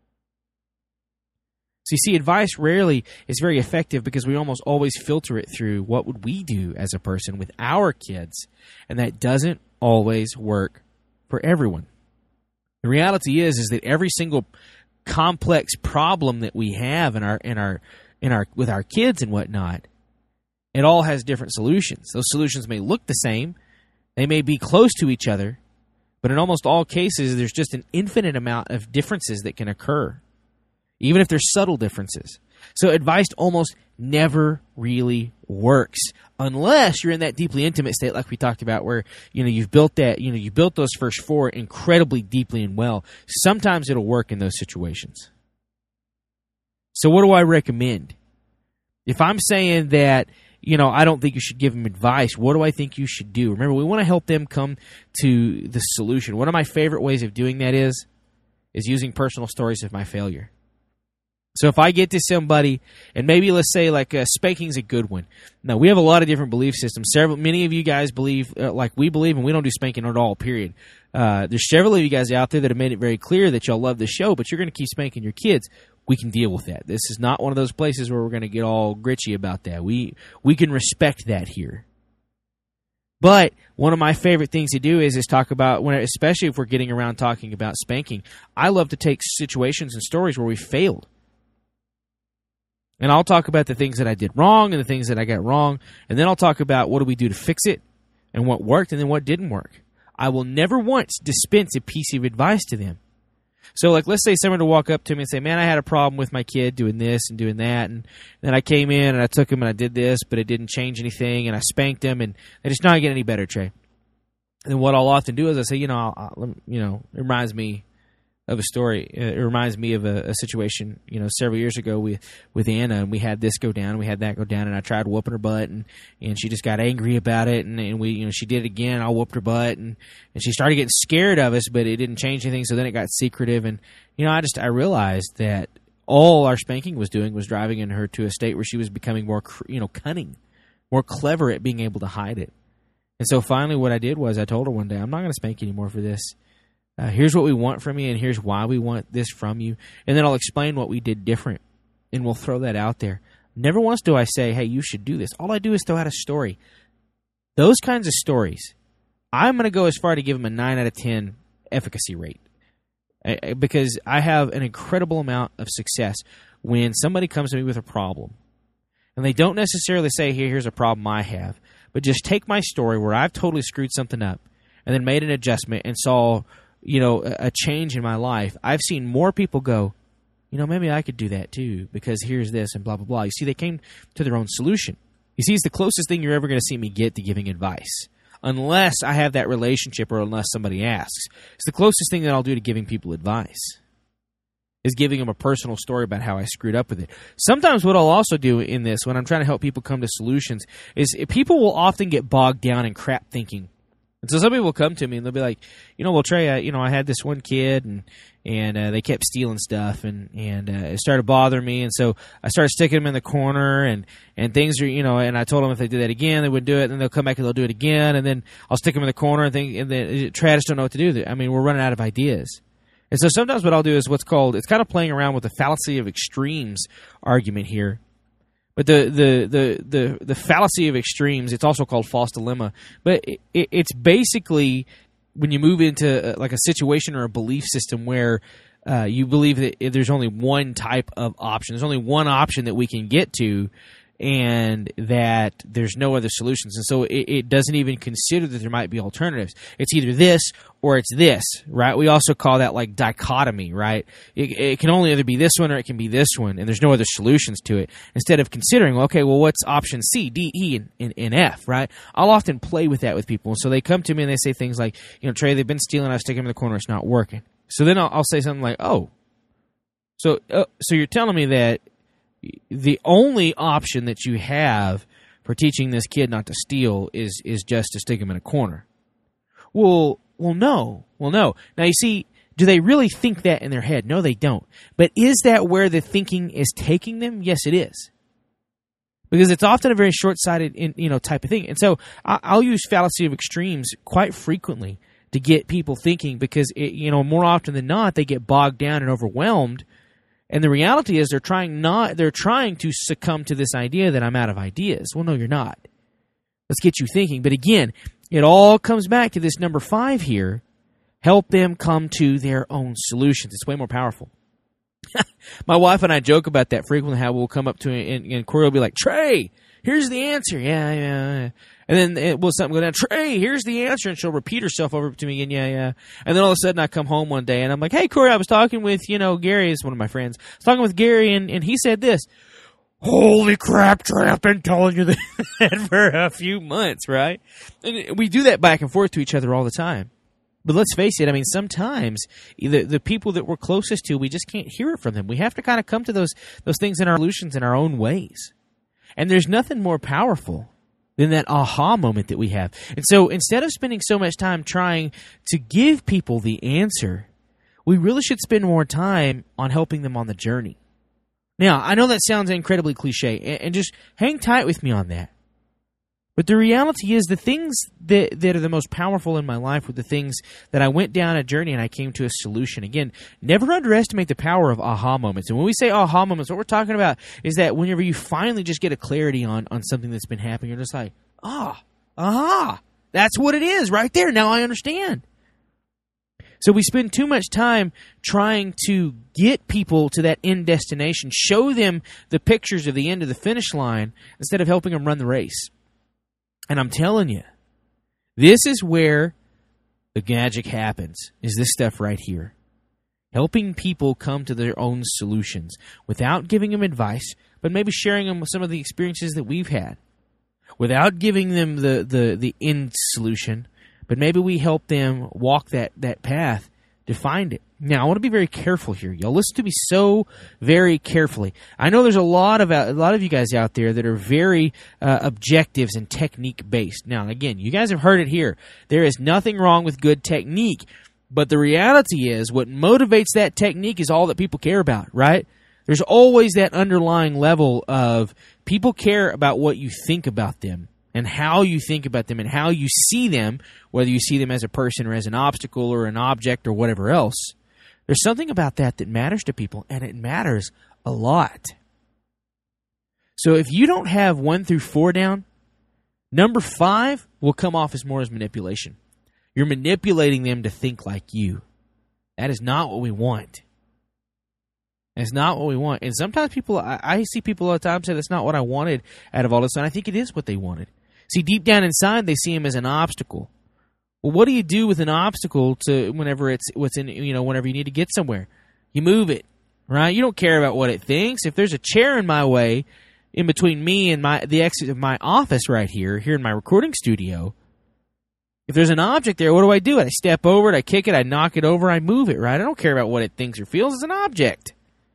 So you see, advice rarely is very effective because we almost always filter it through what would we do as a person with our kids. And that doesn't always work for everyone. The reality is, is that every single complex problem that we have in our, in our, in our, with our kids and whatnot, it all has different solutions. Those solutions may look the same. They may be close to each other. But in almost all cases, there's just an infinite amount of differences that can occur, even if there's subtle differences. So advice almost never really works unless you're in that deeply intimate state like we talked about, where you know you've built that, you know, you built those first four incredibly deeply and well. Sometimes it'll work in those situations. So what do I recommend? If I'm saying that, you know, I don't think you should give them advice, what do I think you should do? Remember, we want to help them come to the solution. One of my favorite ways of doing that is, is using personal stories of my failure. So if I get to somebody, and maybe let's say like uh, spanking's a good one. Now, we have a lot of different belief systems. Several, many of you guys believe uh, like we believe, and we don't do spanking at all, period. Uh, there's several of you guys out there that have made it very clear that y'all love the show, but you're going to keep spanking your kids. We can deal with that. This is not one of those places where we're going to get all gritchy about that. We we can respect that here. But one of my favorite things to do is is talk about, when, especially if we're getting around talking about spanking, I love to take situations and stories where we failed. And I'll talk about the things that I did wrong and the things that I got wrong. And then I'll talk about what do we do to fix it and what worked and then what didn't work. I will never once dispense a piece of advice to them. So, like, let's say someone to walk up to me and say, man, I had a problem with my kid doing this and doing that. And then I came in and I took him and I did this, but it didn't change anything. And I spanked him and they just not get any better, Trey. And then what I'll often do is I say, you know, I'll, I'll, you know, it reminds me of a story. It reminds me of a, a situation, you know, several years ago with, with Anna, and we had this go down, we had that go down, and I tried whooping her butt, and, and she just got angry about it, and, and we, you know, she did it again, I whooped her butt, and, and she started getting scared of us, but it didn't change anything, so then it got secretive, and, you know, I just, I realized that all our spanking was doing was driving in her to a state where she was becoming more, you know, cunning, more clever at being able to hide it. And so finally what I did was I told her one day, I'm not going to spank you anymore for this. Uh, here's what we want from you, and here's why we want this from you. And then I'll explain what we did different, and we'll throw that out there. Never once do I say, hey, you should do this. All I do is throw out a story. Those kinds of stories, I'm going to go as far to give them a nine out of ten efficacy rate. I, because I have an incredible amount of success when somebody comes to me with a problem. And they don't necessarily say, here, here's a problem I have. But just take my story where I've totally screwed something up and then made an adjustment and saw, you know, a change in my life. I've seen more people go, you know, maybe I could do that too because here's this and blah, blah, blah. You see, they came to their own solution. You see, it's the closest thing you're ever going to see me get to giving advice. Unless I have that relationship or unless somebody asks. It's the closest thing that I'll do to giving people advice is giving them a personal story about how I screwed up with it. Sometimes what I'll also do in this when I'm trying to help people come to solutions is people will often get bogged down in crap thinking. And so some people will come to me and they'll be like, you know, well, Trey, I, you know, I had this one kid and and uh, they kept stealing stuff and and uh, it started bothering me, and so I started sticking them in the corner and and things are, you know, and I told them if they did that again, they wouldn't do it, and then they'll come back and they'll do it again, and then I'll stick them in the corner and think, and then Trey, I just don't know what to do. I mean, we're running out of ideas. And so sometimes what I'll do is what's called, it's kind of playing around with the fallacy of extremes argument here. But the, the, the, the, the fallacy of extremes, it's also called false dilemma. But it, it, it's basically when you move into like a situation or a belief system where uh, you believe that there's only one type of option. There's only one option that we can get to, and that there's no other solutions. And so it, it doesn't even consider that there might be alternatives. It's either this or it's this, right? We also call that like dichotomy, right? It, it can only either be this one or it can be this one, and there's no other solutions to it. Instead of considering, okay, well, what's option C, D, E, and, and, and F, right? I'll often play with that with people. And so they come to me and they say things like, you know, Trey, they've been stealing, I stick them in the corner, it's not working. So then I'll, I'll say something like, oh, so uh, so you're telling me that the only option that you have for teaching this kid not to steal is is just to stick him in a corner. Well, well, no. Well, no. Now, you see, do they really think that in their head? No, they don't. But is that where the thinking is taking them? Yes, it is. Because it's often a very short-sighted, you know, type of thing. And so I'll use fallacy of extremes quite frequently to get people thinking because, it, you know, more often than not, they get bogged down and overwhelmed. And the reality is they're trying not they're trying to succumb to this idea that I'm out of ideas. Well, no, you're not. Let's get you thinking. But again, it all comes back to this number five here. Help them come to their own solutions. It's way more powerful. My wife and I joke about that frequently, how we'll come up to it and, and Corey will be like, Trey, here's the answer. Yeah, yeah, yeah. And then it will something go down, Trey, here's the answer. And she'll repeat herself over to me again, yeah, yeah. And then all of a sudden I come home one day and I'm like, hey, Corey, I was talking with, you know, Gary is one of my friends. I was talking with Gary and, and he said this. Holy crap, Trey, I've been telling you that for a few months, right? And we do that back and forth to each other all the time. But let's face it, I mean, sometimes the, the people that we're closest to, we just can't hear it from them. We have to kind of come to those those things in our solutions in our own ways. And there's nothing more powerful than that aha moment that we have. And so instead of spending so much time trying to give people the answer, we really should spend more time on helping them on the journey. Now, I know that sounds incredibly cliche, and, and just hang tight with me on that. But the reality is the things that, that are the most powerful in my life were the things that I went down a journey and I came to a solution. Again, never underestimate the power of aha moments. And when we say aha moments, what we're talking about is that whenever you finally just get a clarity on, on something that's been happening, you're just like, ah, aha, that's what it is right there. Now I understand. So we spend too much time trying to get people to that end destination, show them the pictures of the end of the finish line instead of helping them run the race. And I'm telling you, this is where the magic happens, is this stuff right here. Helping people come to their own solutions without giving them advice, but maybe sharing them with some of the experiences that we've had. Without giving them the, the, the end solution, but maybe we help them walk that, that path to find it. Now, I want to be very careful here. Y'all listen to me so very carefully. I know there's a lot of a lot of you guys out there that are very uh, objectives and technique-based. Now, again, you guys have heard it here. There is nothing wrong with good technique, but the reality is what motivates that technique is all that people care about, right? There's always that underlying level of people care about what you think about them, and how you think about them and how you see them, whether you see them as a person or as an obstacle or an object or whatever else. There's something about that that matters to people, and it matters a lot. So if you don't have one through four down, number five will come off as more as manipulation. You're manipulating them to think like you. That is not what we want. It's not what we want. And sometimes people, I, I see people all the time say that's not what I wanted out of all this, and I think it is what they wanted. See, deep down inside, they see him as an obstacle. Well, what do you do with an obstacle to whenever it's what's in you know whenever you need to get somewhere? You move it, right? You don't care about what it thinks. If there's a chair in my way, in between me and my the exit of my office right here, here in my recording studio, if there's an object there, what do I do? I step over it, I kick it, I knock it over, I move it, right? I don't care about what it thinks or feels. It's an object.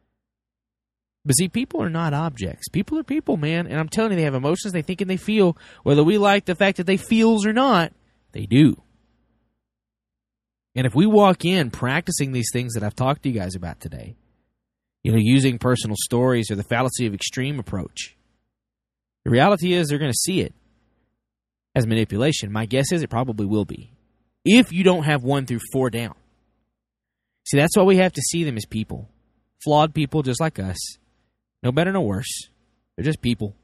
But see, people are not objects. People are people, man. And I'm telling you, they have emotions, they think and they feel. Whether we like the fact that they feels or not, they do. And if we walk in practicing these things that I've talked to you guys about today, you know, using personal stories or the fallacy of extreme approach, the reality is they're going to see it as manipulation. My guess is it probably will be. If you don't have one through four down. See, that's why we have to see them as people. Flawed people just like us. No better, no worse. They're just people.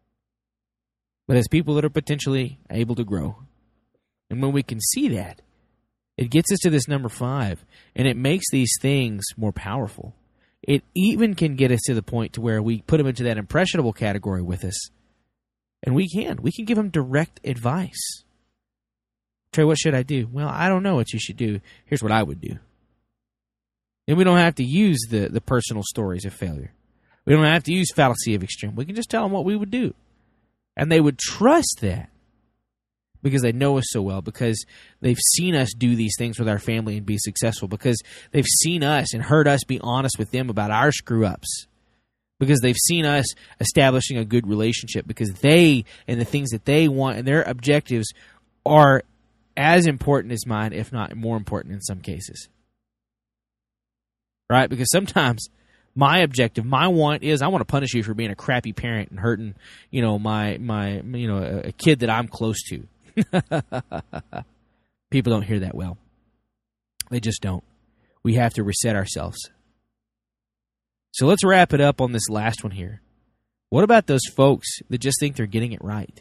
But as people that are potentially able to grow. And when we can see that, it gets us to this number five. And it makes these things more powerful. It even can get us to the point to where we put them into that impressionable category with us. And we can. We can give them direct advice. Trey, what should I do? Well, I don't know what you should do. Here's what I would do. And we don't have to use the, the personal stories of failure. We don't have to use fallacy of extreme. We can just tell them what we would do. And they would trust that because they know us so well, because they've seen us do these things with our family and be successful, because they've seen us and heard us be honest with them about our screw-ups, because they've seen us establishing a good relationship, because they and the things that they want and their objectives are as important as mine, if not more important in some cases. Right? Because sometimes my objective, my want is I want to punish you for being a crappy parent and hurting, you know, my my you know a, a kid that I'm close to. People don't hear that well. They just don't. We have to reset ourselves. So let's wrap it up on this last one here. What about those folks that just think they're getting it right?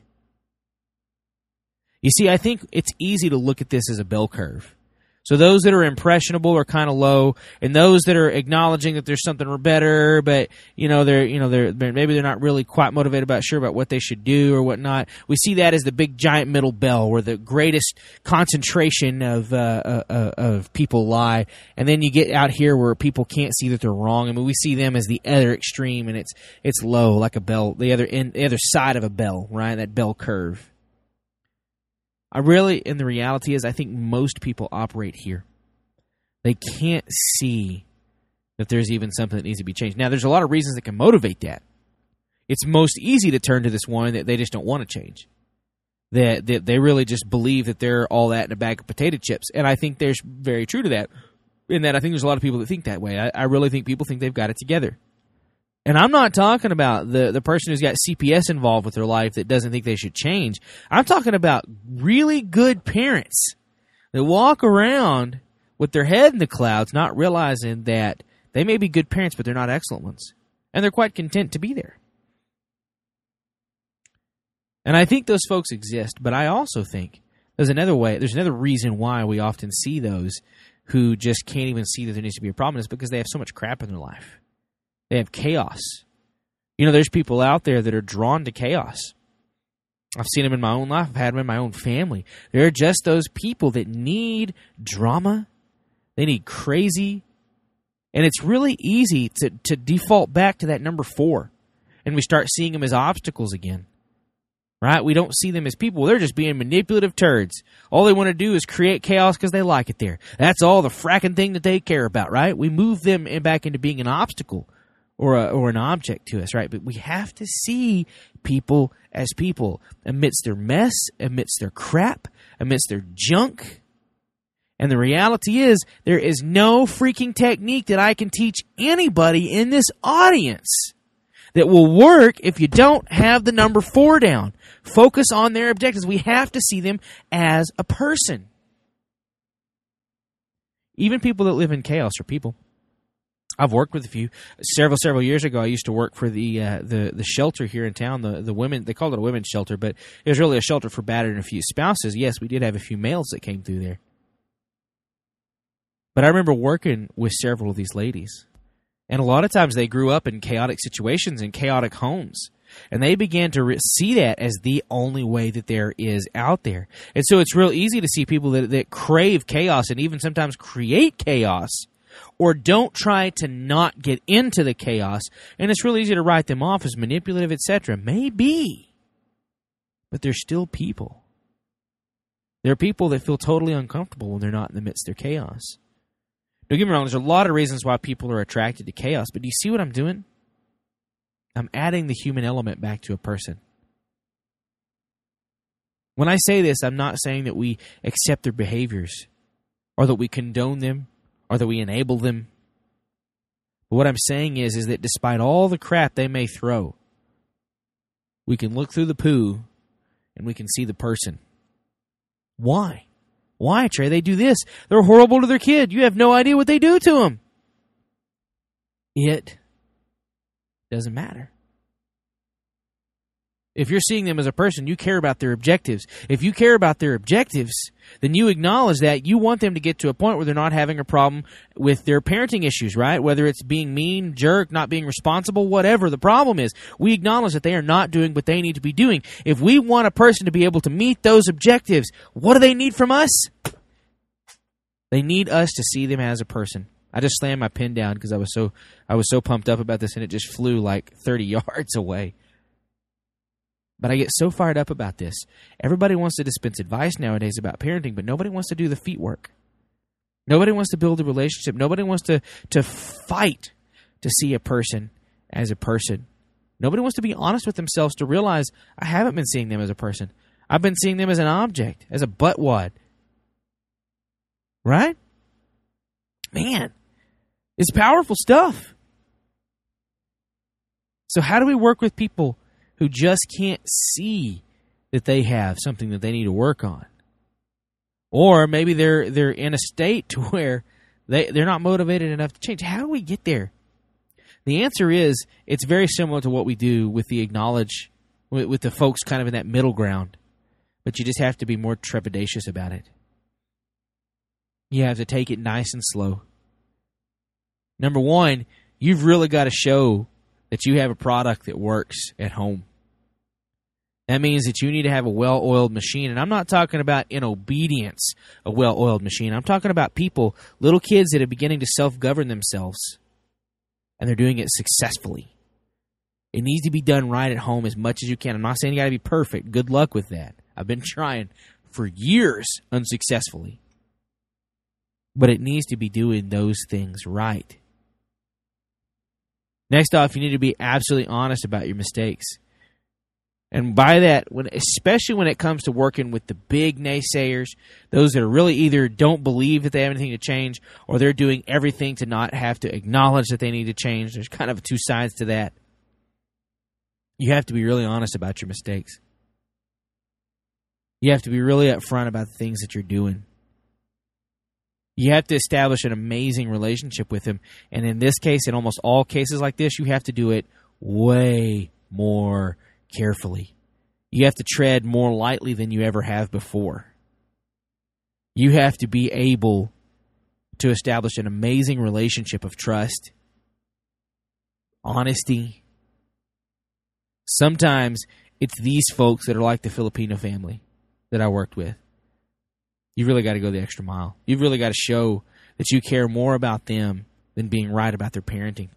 You see, I think it's easy to look at this as a bell curve. So those that are impressionable are kind of low, and those that are acknowledging that there's something better, but you know they're you know they're maybe they're not really quite motivated about sure about what they should do or whatnot. We see that as the big giant middle bell, where the greatest concentration of uh, uh, of people lie, and then you get out here where people can't see that they're wrong. I mean, we see them as the other extreme, and it's it's low like a bell, the other end, the other side of a bell, right? That bell curve. I really, and the reality is, I think most people operate here. They can't see that there's even something that needs to be changed. Now, there's a lot of reasons that can motivate that. It's most easy to turn to this one that they just don't want to change. That, that they really just believe that they're all that in a bag of potato chips. And I think there's very true to that. In that I think there's a lot of people that think that way. I, I really think people think they've got it together. And I'm not talking about the, the person who's got C P S involved with their life that doesn't think they should change. I'm talking about really good parents that walk around with their head in the clouds, not realizing that they may be good parents, but they're not excellent ones. And they're quite content to be there. And I think those folks exist, but I also think there's another way, there's another reason why we often see those who just can't even see that there needs to be a problem is because they have so much crap in their life. They have chaos. You know, there's people out there that are drawn to chaos. I've seen them in my own life. I've had them in my own family. They're just those people that need drama. They need crazy. And it's really easy to, to default back to that number four. And we start seeing them as obstacles again. Right? We don't see them as people. They're just being manipulative turds. All they want to do is create chaos because they like it there. That's all the fracking thing that they care about, right? We move them in back into being an obstacle or a, or an object to us, right? But we have to see people as people amidst their mess, amidst their crap, amidst their junk. And the reality is there is no freaking technique that I can teach anybody in this audience that will work if you don't have the number four down. Focus on their objectives. We have to see them as a person. Even people that live in chaos are people. I've worked with a few. Several, several years ago, I used to work for the uh, the the shelter here in town. The the women, they called it a women's shelter, but it was really a shelter for battered and abused spouses. Yes, we did have a few males that came through there. But I remember working with several of these ladies. And a lot of times they grew up in chaotic situations, in chaotic homes. And they began to re- see that as the only way that there is out there. And so it's real easy to see people that, that crave chaos and even sometimes create chaos or don't try to not get into the chaos. And it's real easy to write them off as manipulative, et cetera. Maybe. But they're still people. They're people that feel totally uncomfortable when they're not in the midst of their chaos. Don't get me wrong, there's a lot of reasons why people are attracted to chaos, but do you see what I'm doing? I'm adding the human element back to a person. When I say this, I'm not saying that we accept their behaviors, or that we condone them, or that we enable them. But what I'm saying is, is that despite all the crap they may throw, we can look through the poo, and we can see the person. Why? Why, Trey? They do this. They're horrible to their kid. You have no idea what they do to them. It doesn't matter. If you're seeing them as a person, you care about their objectives. If you care about their objectives, then you acknowledge that you want them to get to a point where they're not having a problem with their parenting issues, right? Whether it's being mean, jerk, not being responsible, whatever the problem is. We acknowledge that they are not doing what they need to be doing. If we want a person to be able to meet those objectives, what do they need from us? They need us to see them as a person. I just slammed my pen down because I was so I was so pumped up about this, and it just flew like thirty yards away. But I get so fired up about this. Everybody wants to dispense advice nowadays about parenting, but nobody wants to do the feet work. Nobody wants to build a relationship. Nobody wants to, to fight to see a person as a person. Nobody wants to be honest with themselves to realize, I haven't been seeing them as a person. I've been seeing them as an object, as a buttwad. Right? Man, it's powerful stuff. So how do we work with people who just can't see that they have something that they need to work on? Or maybe they're they're in a state to where they, they're not motivated enough to change. How do we get there? The answer is, it's very similar to what we do with the acknowledge, with, with the folks kind of in that middle ground. But you just have to be more trepidatious about it. You have to take it nice and slow. Number one, you've really got to show that you have a product that works at home. That means that you need to have a well-oiled machine. And I'm not talking about in obedience a well-oiled machine. I'm talking about people, little kids that are beginning to self-govern themselves. And they're doing it successfully. It needs to be done right at home as much as you can. I'm not saying you got to be perfect. Good luck with that. I've been trying for years unsuccessfully. But it needs to be doing those things right. Next off, you need to be absolutely honest about your mistakes. And by that, when, especially when it comes to working with the big naysayers, those that are really either don't believe that they have anything to change, or they're doing everything to not have to acknowledge that they need to change. There's kind of two sides to that. You have to be really honest about your mistakes. You have to be really upfront about the things that you're doing. You have to establish an amazing relationship with him. And in this case, in almost all cases like this, you have to do it way more carefully. You have to tread more lightly than you ever have before. You have to be able to establish an amazing relationship of trust, honesty. Sometimes it's these folks that are like the Filipino family that I worked with. You really got to go the extra mile. You've really got to show that you care more about them than being right about their parenting.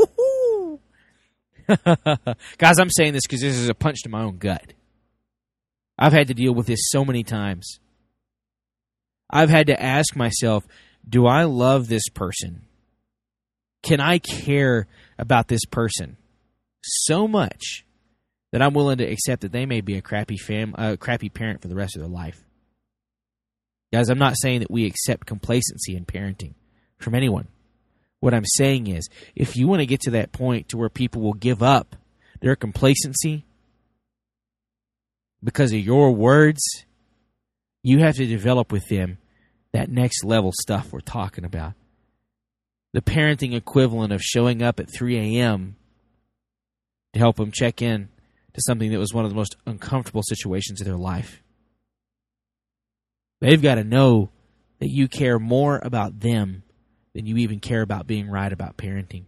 Guys, I'm saying this because this is a punch to my own gut. I've had to deal with this so many times. I've had to ask myself, do I love this person? Can I care about this person so much that I'm willing to accept that they may be a crappy fam, a crappy parent for the rest of their life? Guys, I'm not saying that we accept complacency in parenting from anyone. What I'm saying is, if you want to get to that point to where people will give up their complacency because of your words, you have to develop with them that next level stuff we're talking about. The parenting equivalent of showing up at three a.m. to help them check in to something that was one of the most uncomfortable situations of their life. They've got to know that you care more about them than you even care about being right about parenting.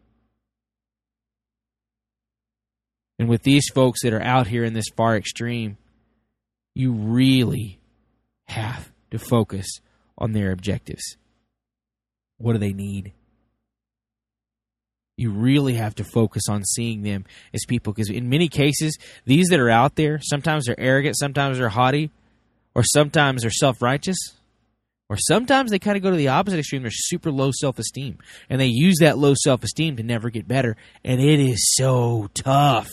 And with these folks that are out here in this far extreme, you really have to focus on their objectives. What do they need? You really have to focus on seeing them as people, because in many cases, these that are out there, sometimes they're arrogant, sometimes they're haughty, or sometimes they're self-righteous, or sometimes they kind of go to the opposite extreme. They're super low self-esteem, and they use that low self-esteem to never get better, and it is so tough.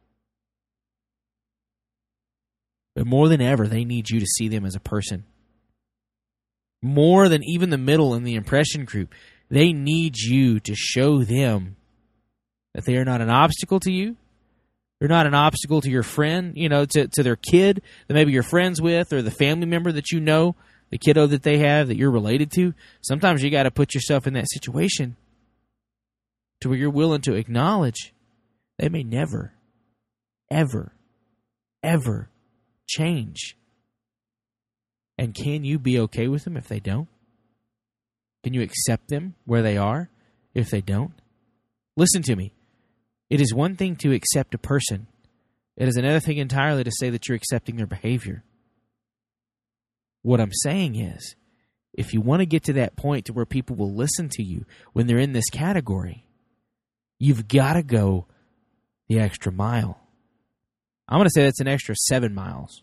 But more than ever, they need you to see them as a person. More than even the middle and the impression group, they need you to show them that they are not an obstacle to you. They're not an obstacle to your friend, you know, to, to their kid that maybe you're friends with, or the family member that you know, the kiddo that they have that you're related to. Sometimes you got to put yourself in that situation to where you're willing to acknowledge they may never, ever, ever change. And can you be okay with them if they don't? Can you accept them where they are if they don't? Listen to me. It is one thing to accept a person. It is another thing entirely to say that you're accepting their behavior. What I'm saying is, if you want to get to that point to where people will listen to you when they're in this category, you've got to go the extra mile. I'm going to say that's an extra seven miles.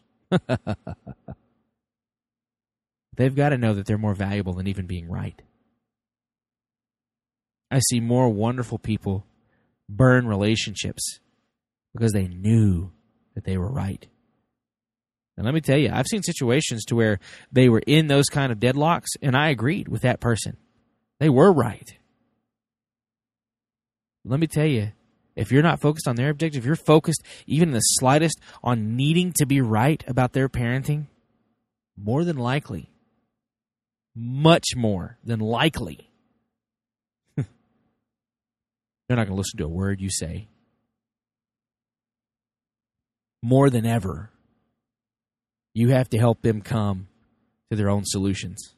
They've got to know that they're more valuable than even being right. I see more wonderful people burn relationships because they knew that they were right. And let me tell you, I've seen situations to where they were in those kind of deadlocks, and I agreed with that person. They were right. Let me tell you, if you're not focused on their objective, if you're focused even in the slightest on needing to be right about their parenting, more than likely, much more than likely, they're not going to listen to a word you say. More than ever, you have to help them come to their own solutions.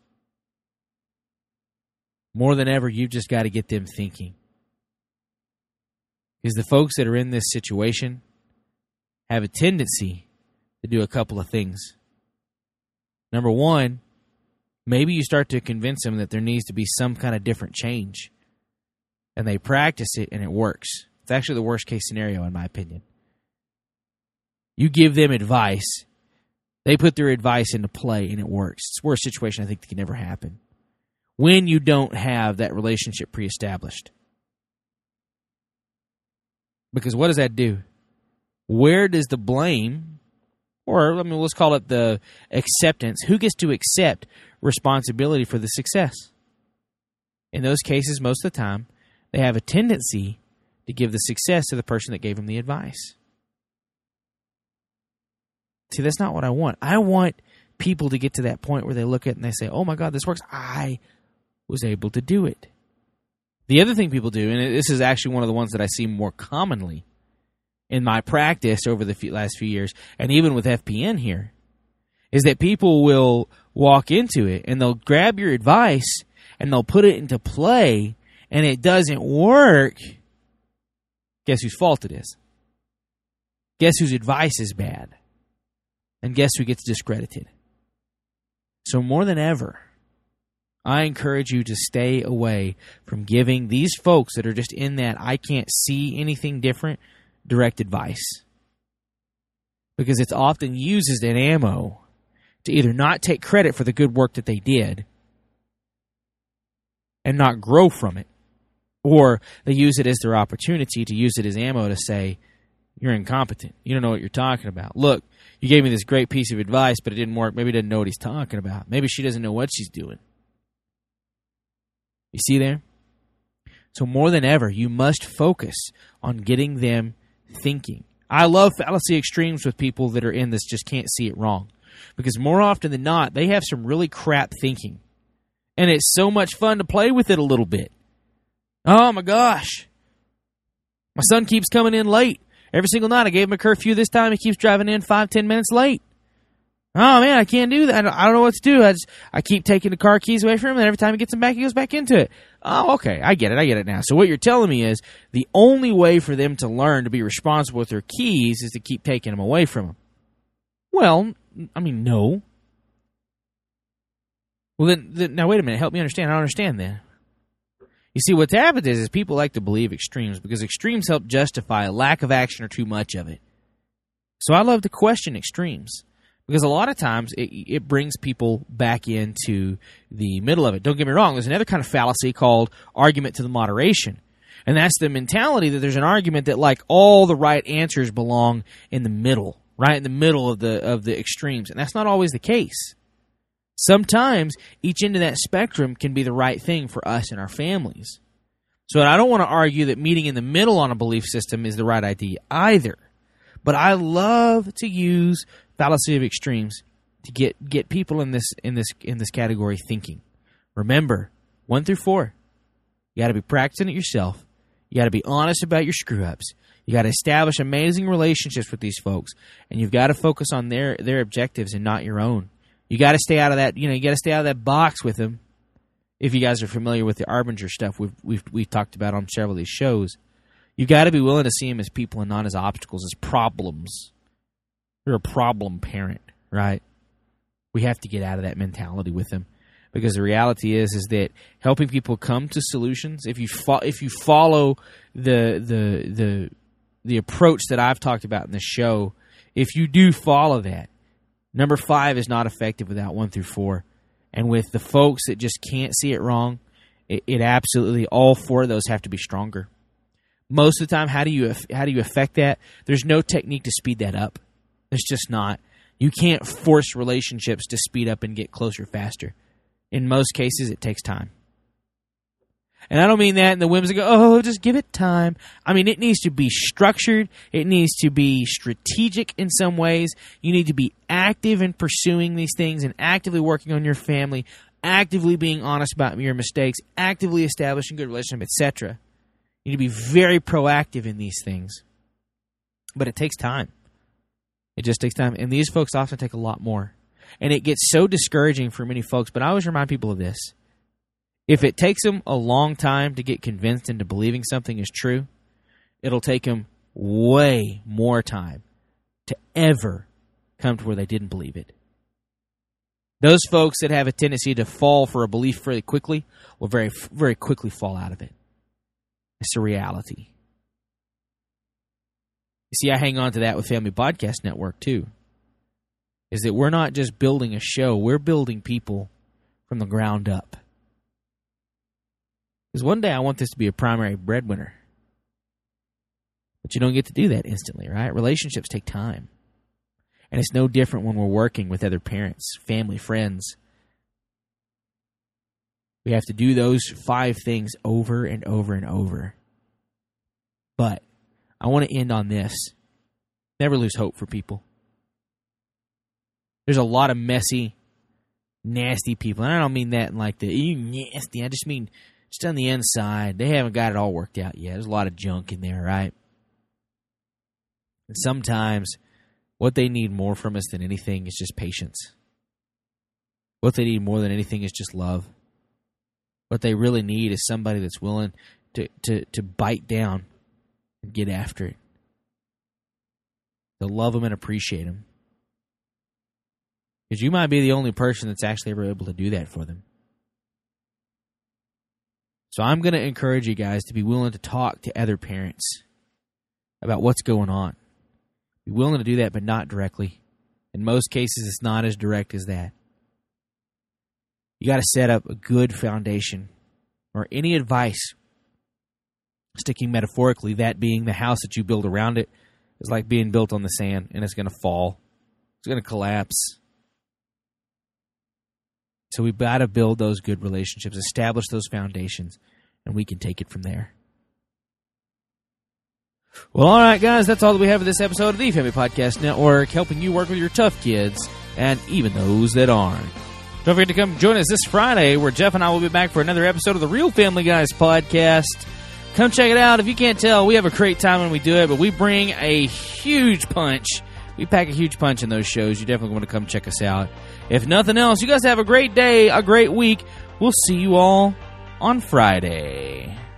More than ever, you've just got to get them thinking. Because the folks that are in this situation have a tendency to do a couple of things. Number one, maybe you start to convince them that there needs to be some kind of different change. And they practice it and it works. It's actually the worst case scenario in my opinion. You give them advice. They put their advice into play and it works. It's the worst situation I think that can ever happen. When you don't have that relationship pre-established. Because what does that do? Where does the blame, or I mean, let's call it the acceptance, who gets to accept responsibility for the success? In those cases, most of the time, they have a tendency to give the success to the person that gave them the advice. See, that's not what I want. I want people to get to that point where they look at it and they say, oh my God, this works. I was able to do it. The other thing people do, and this is actually one of the ones that I see more commonly in my practice over the few, last few years, and even with F P N here, is that people will walk into it and they'll grab your advice and they'll put it into play and it doesn't work, guess whose fault it is? Guess whose advice is bad? And guess who gets discredited? So more than ever, I encourage you to stay away from giving these folks that are just in that I can't see anything different direct advice. Because it's often used as an ammo to either not take credit for the good work that they did and not grow from it, or they use it as their opportunity to use it as ammo to say, you're incompetent. You don't know what you're talking about. Look, you gave me this great piece of advice, but it didn't work. Maybe he doesn't know what he's talking about. Maybe she doesn't know what she's doing. You see there? So more than ever, you must focus on getting them thinking. I love fallacy extremes with people that are in this just can't see it wrong. Because more often than not, they have some really crap thinking. And it's so much fun to play with it a little bit. Oh my gosh. My son keeps coming in late. Every single night I gave him a curfew this time. He keeps driving in five, ten minutes late. Oh, man, I can't do that. I don't, I don't know what to do. I just I keep taking the car keys away from him, and every time he gets them back, he goes back into it. Oh, okay, I get it. I get it now. So what you're telling me is the only way for them to learn to be responsible with their keys is to keep taking them away from them. Well, I mean, no. Well, then, then now wait a minute. Help me understand. I don't understand then. You see, what's happened is, is people like to believe extremes because extremes help justify a lack of action or too much of it. So I love to question extremes. Because a lot of times it, it brings people back into the middle of it. Don't get me wrong. There's another kind of fallacy called argument to the moderation. And that's the mentality that there's an argument that like all the right answers belong in the middle, right in the middle of the of the extremes. And that's not always the case. Sometimes each end of that spectrum can be the right thing for us and our families. So I don't want to argue that meeting in the middle on a belief system is the right idea either. But I love to use fallacy of extremes to get, get people in this in this in this category thinking. Remember, one through four, you got to be practicing it yourself. You got to be honest about your screw ups. You got to establish amazing relationships with these folks, and you've got to focus on their their objectives and not your own. You got to stay out of that. You know, you got to stay out of that box with them. If you guys are familiar with the Arbinger stuff we've we've we've talked about on several of these shows. You've got to be willing to see them as people and not as obstacles, as problems. You're a problem parent, right? We have to get out of that mentality with them, because the reality is, is that helping people come to solutions. If you fo- if you follow the the the the approach that I've talked about in this show, if you do follow that, number five is not effective without one through four, and with the folks that just can't see it wrong, it, it absolutely all four of those have to be stronger. Most of the time, how do you how do you affect that? There's no technique to speed that up. There's just not. You can't force relationships to speed up and get closer faster. In most cases, it takes time. And I don't mean that in the whims of go, oh, just give it time. I mean, it needs to be structured. It needs to be strategic in some ways. You need to be active in pursuing these things and actively working on your family, actively being honest about your mistakes, actively establishing good relationships, et cetera. You need to be very proactive in these things. But it takes time. It just takes time. And these folks often take a lot more. And it gets so discouraging for many folks. But I always remind people of this. If it takes them a long time to get convinced into believing something is true, it'll take them way more time to ever come to where they didn't believe it. Those folks that have a tendency to fall for a belief very quickly will very, very quickly fall out of it. It's a reality. You see, I hang on to that with Family Podcast Network, too. Is that we're not just building a show, we're building people from the ground up. Because one day I want this to be a primary breadwinner. But you don't get to do that instantly, right? Relationships take time. And it's no different when we're working with other parents, family, friends. We have to do those five things over and over and over. But I want to end on this. Never lose hope for people. There's a lot of messy, nasty people. And I don't mean that in like the, you nasty. I just mean just on the inside. They haven't got it all worked out yet. There's a lot of junk in there, right? And sometimes what they need more from us than anything is just patience. What they need more than anything is just love. What they really need is somebody that's willing to, to, to bite down and get after it. To love them and appreciate them. Because you might be the only person that's actually ever able to do that for them. So I'm going to encourage you guys to be willing to talk to other parents about what's going on. Be willing to do that, but not directly. In most cases, it's not as direct as that. You got to set up a good foundation, or any advice, sticking metaphorically, that being the house that you build around it is like being built on the sand, and it's going to fall. It's going to collapse. So we've got to build those good relationships, establish those foundations, and we can take it from there. Well, all right, guys, that's all that we have for this episode of the Family Podcast Network, helping you work with your tough kids, and even those that aren't. Don't forget to come join us this Friday, where Jeff and I will be back for another episode of the Real Family Guys podcast. Come check it out. If you can't tell, we have a great time when we do it, but we bring a huge punch. We pack a huge punch in those shows. You definitely want to come check us out. If nothing else, you guys have a great day, a great week. We'll see you all on Friday.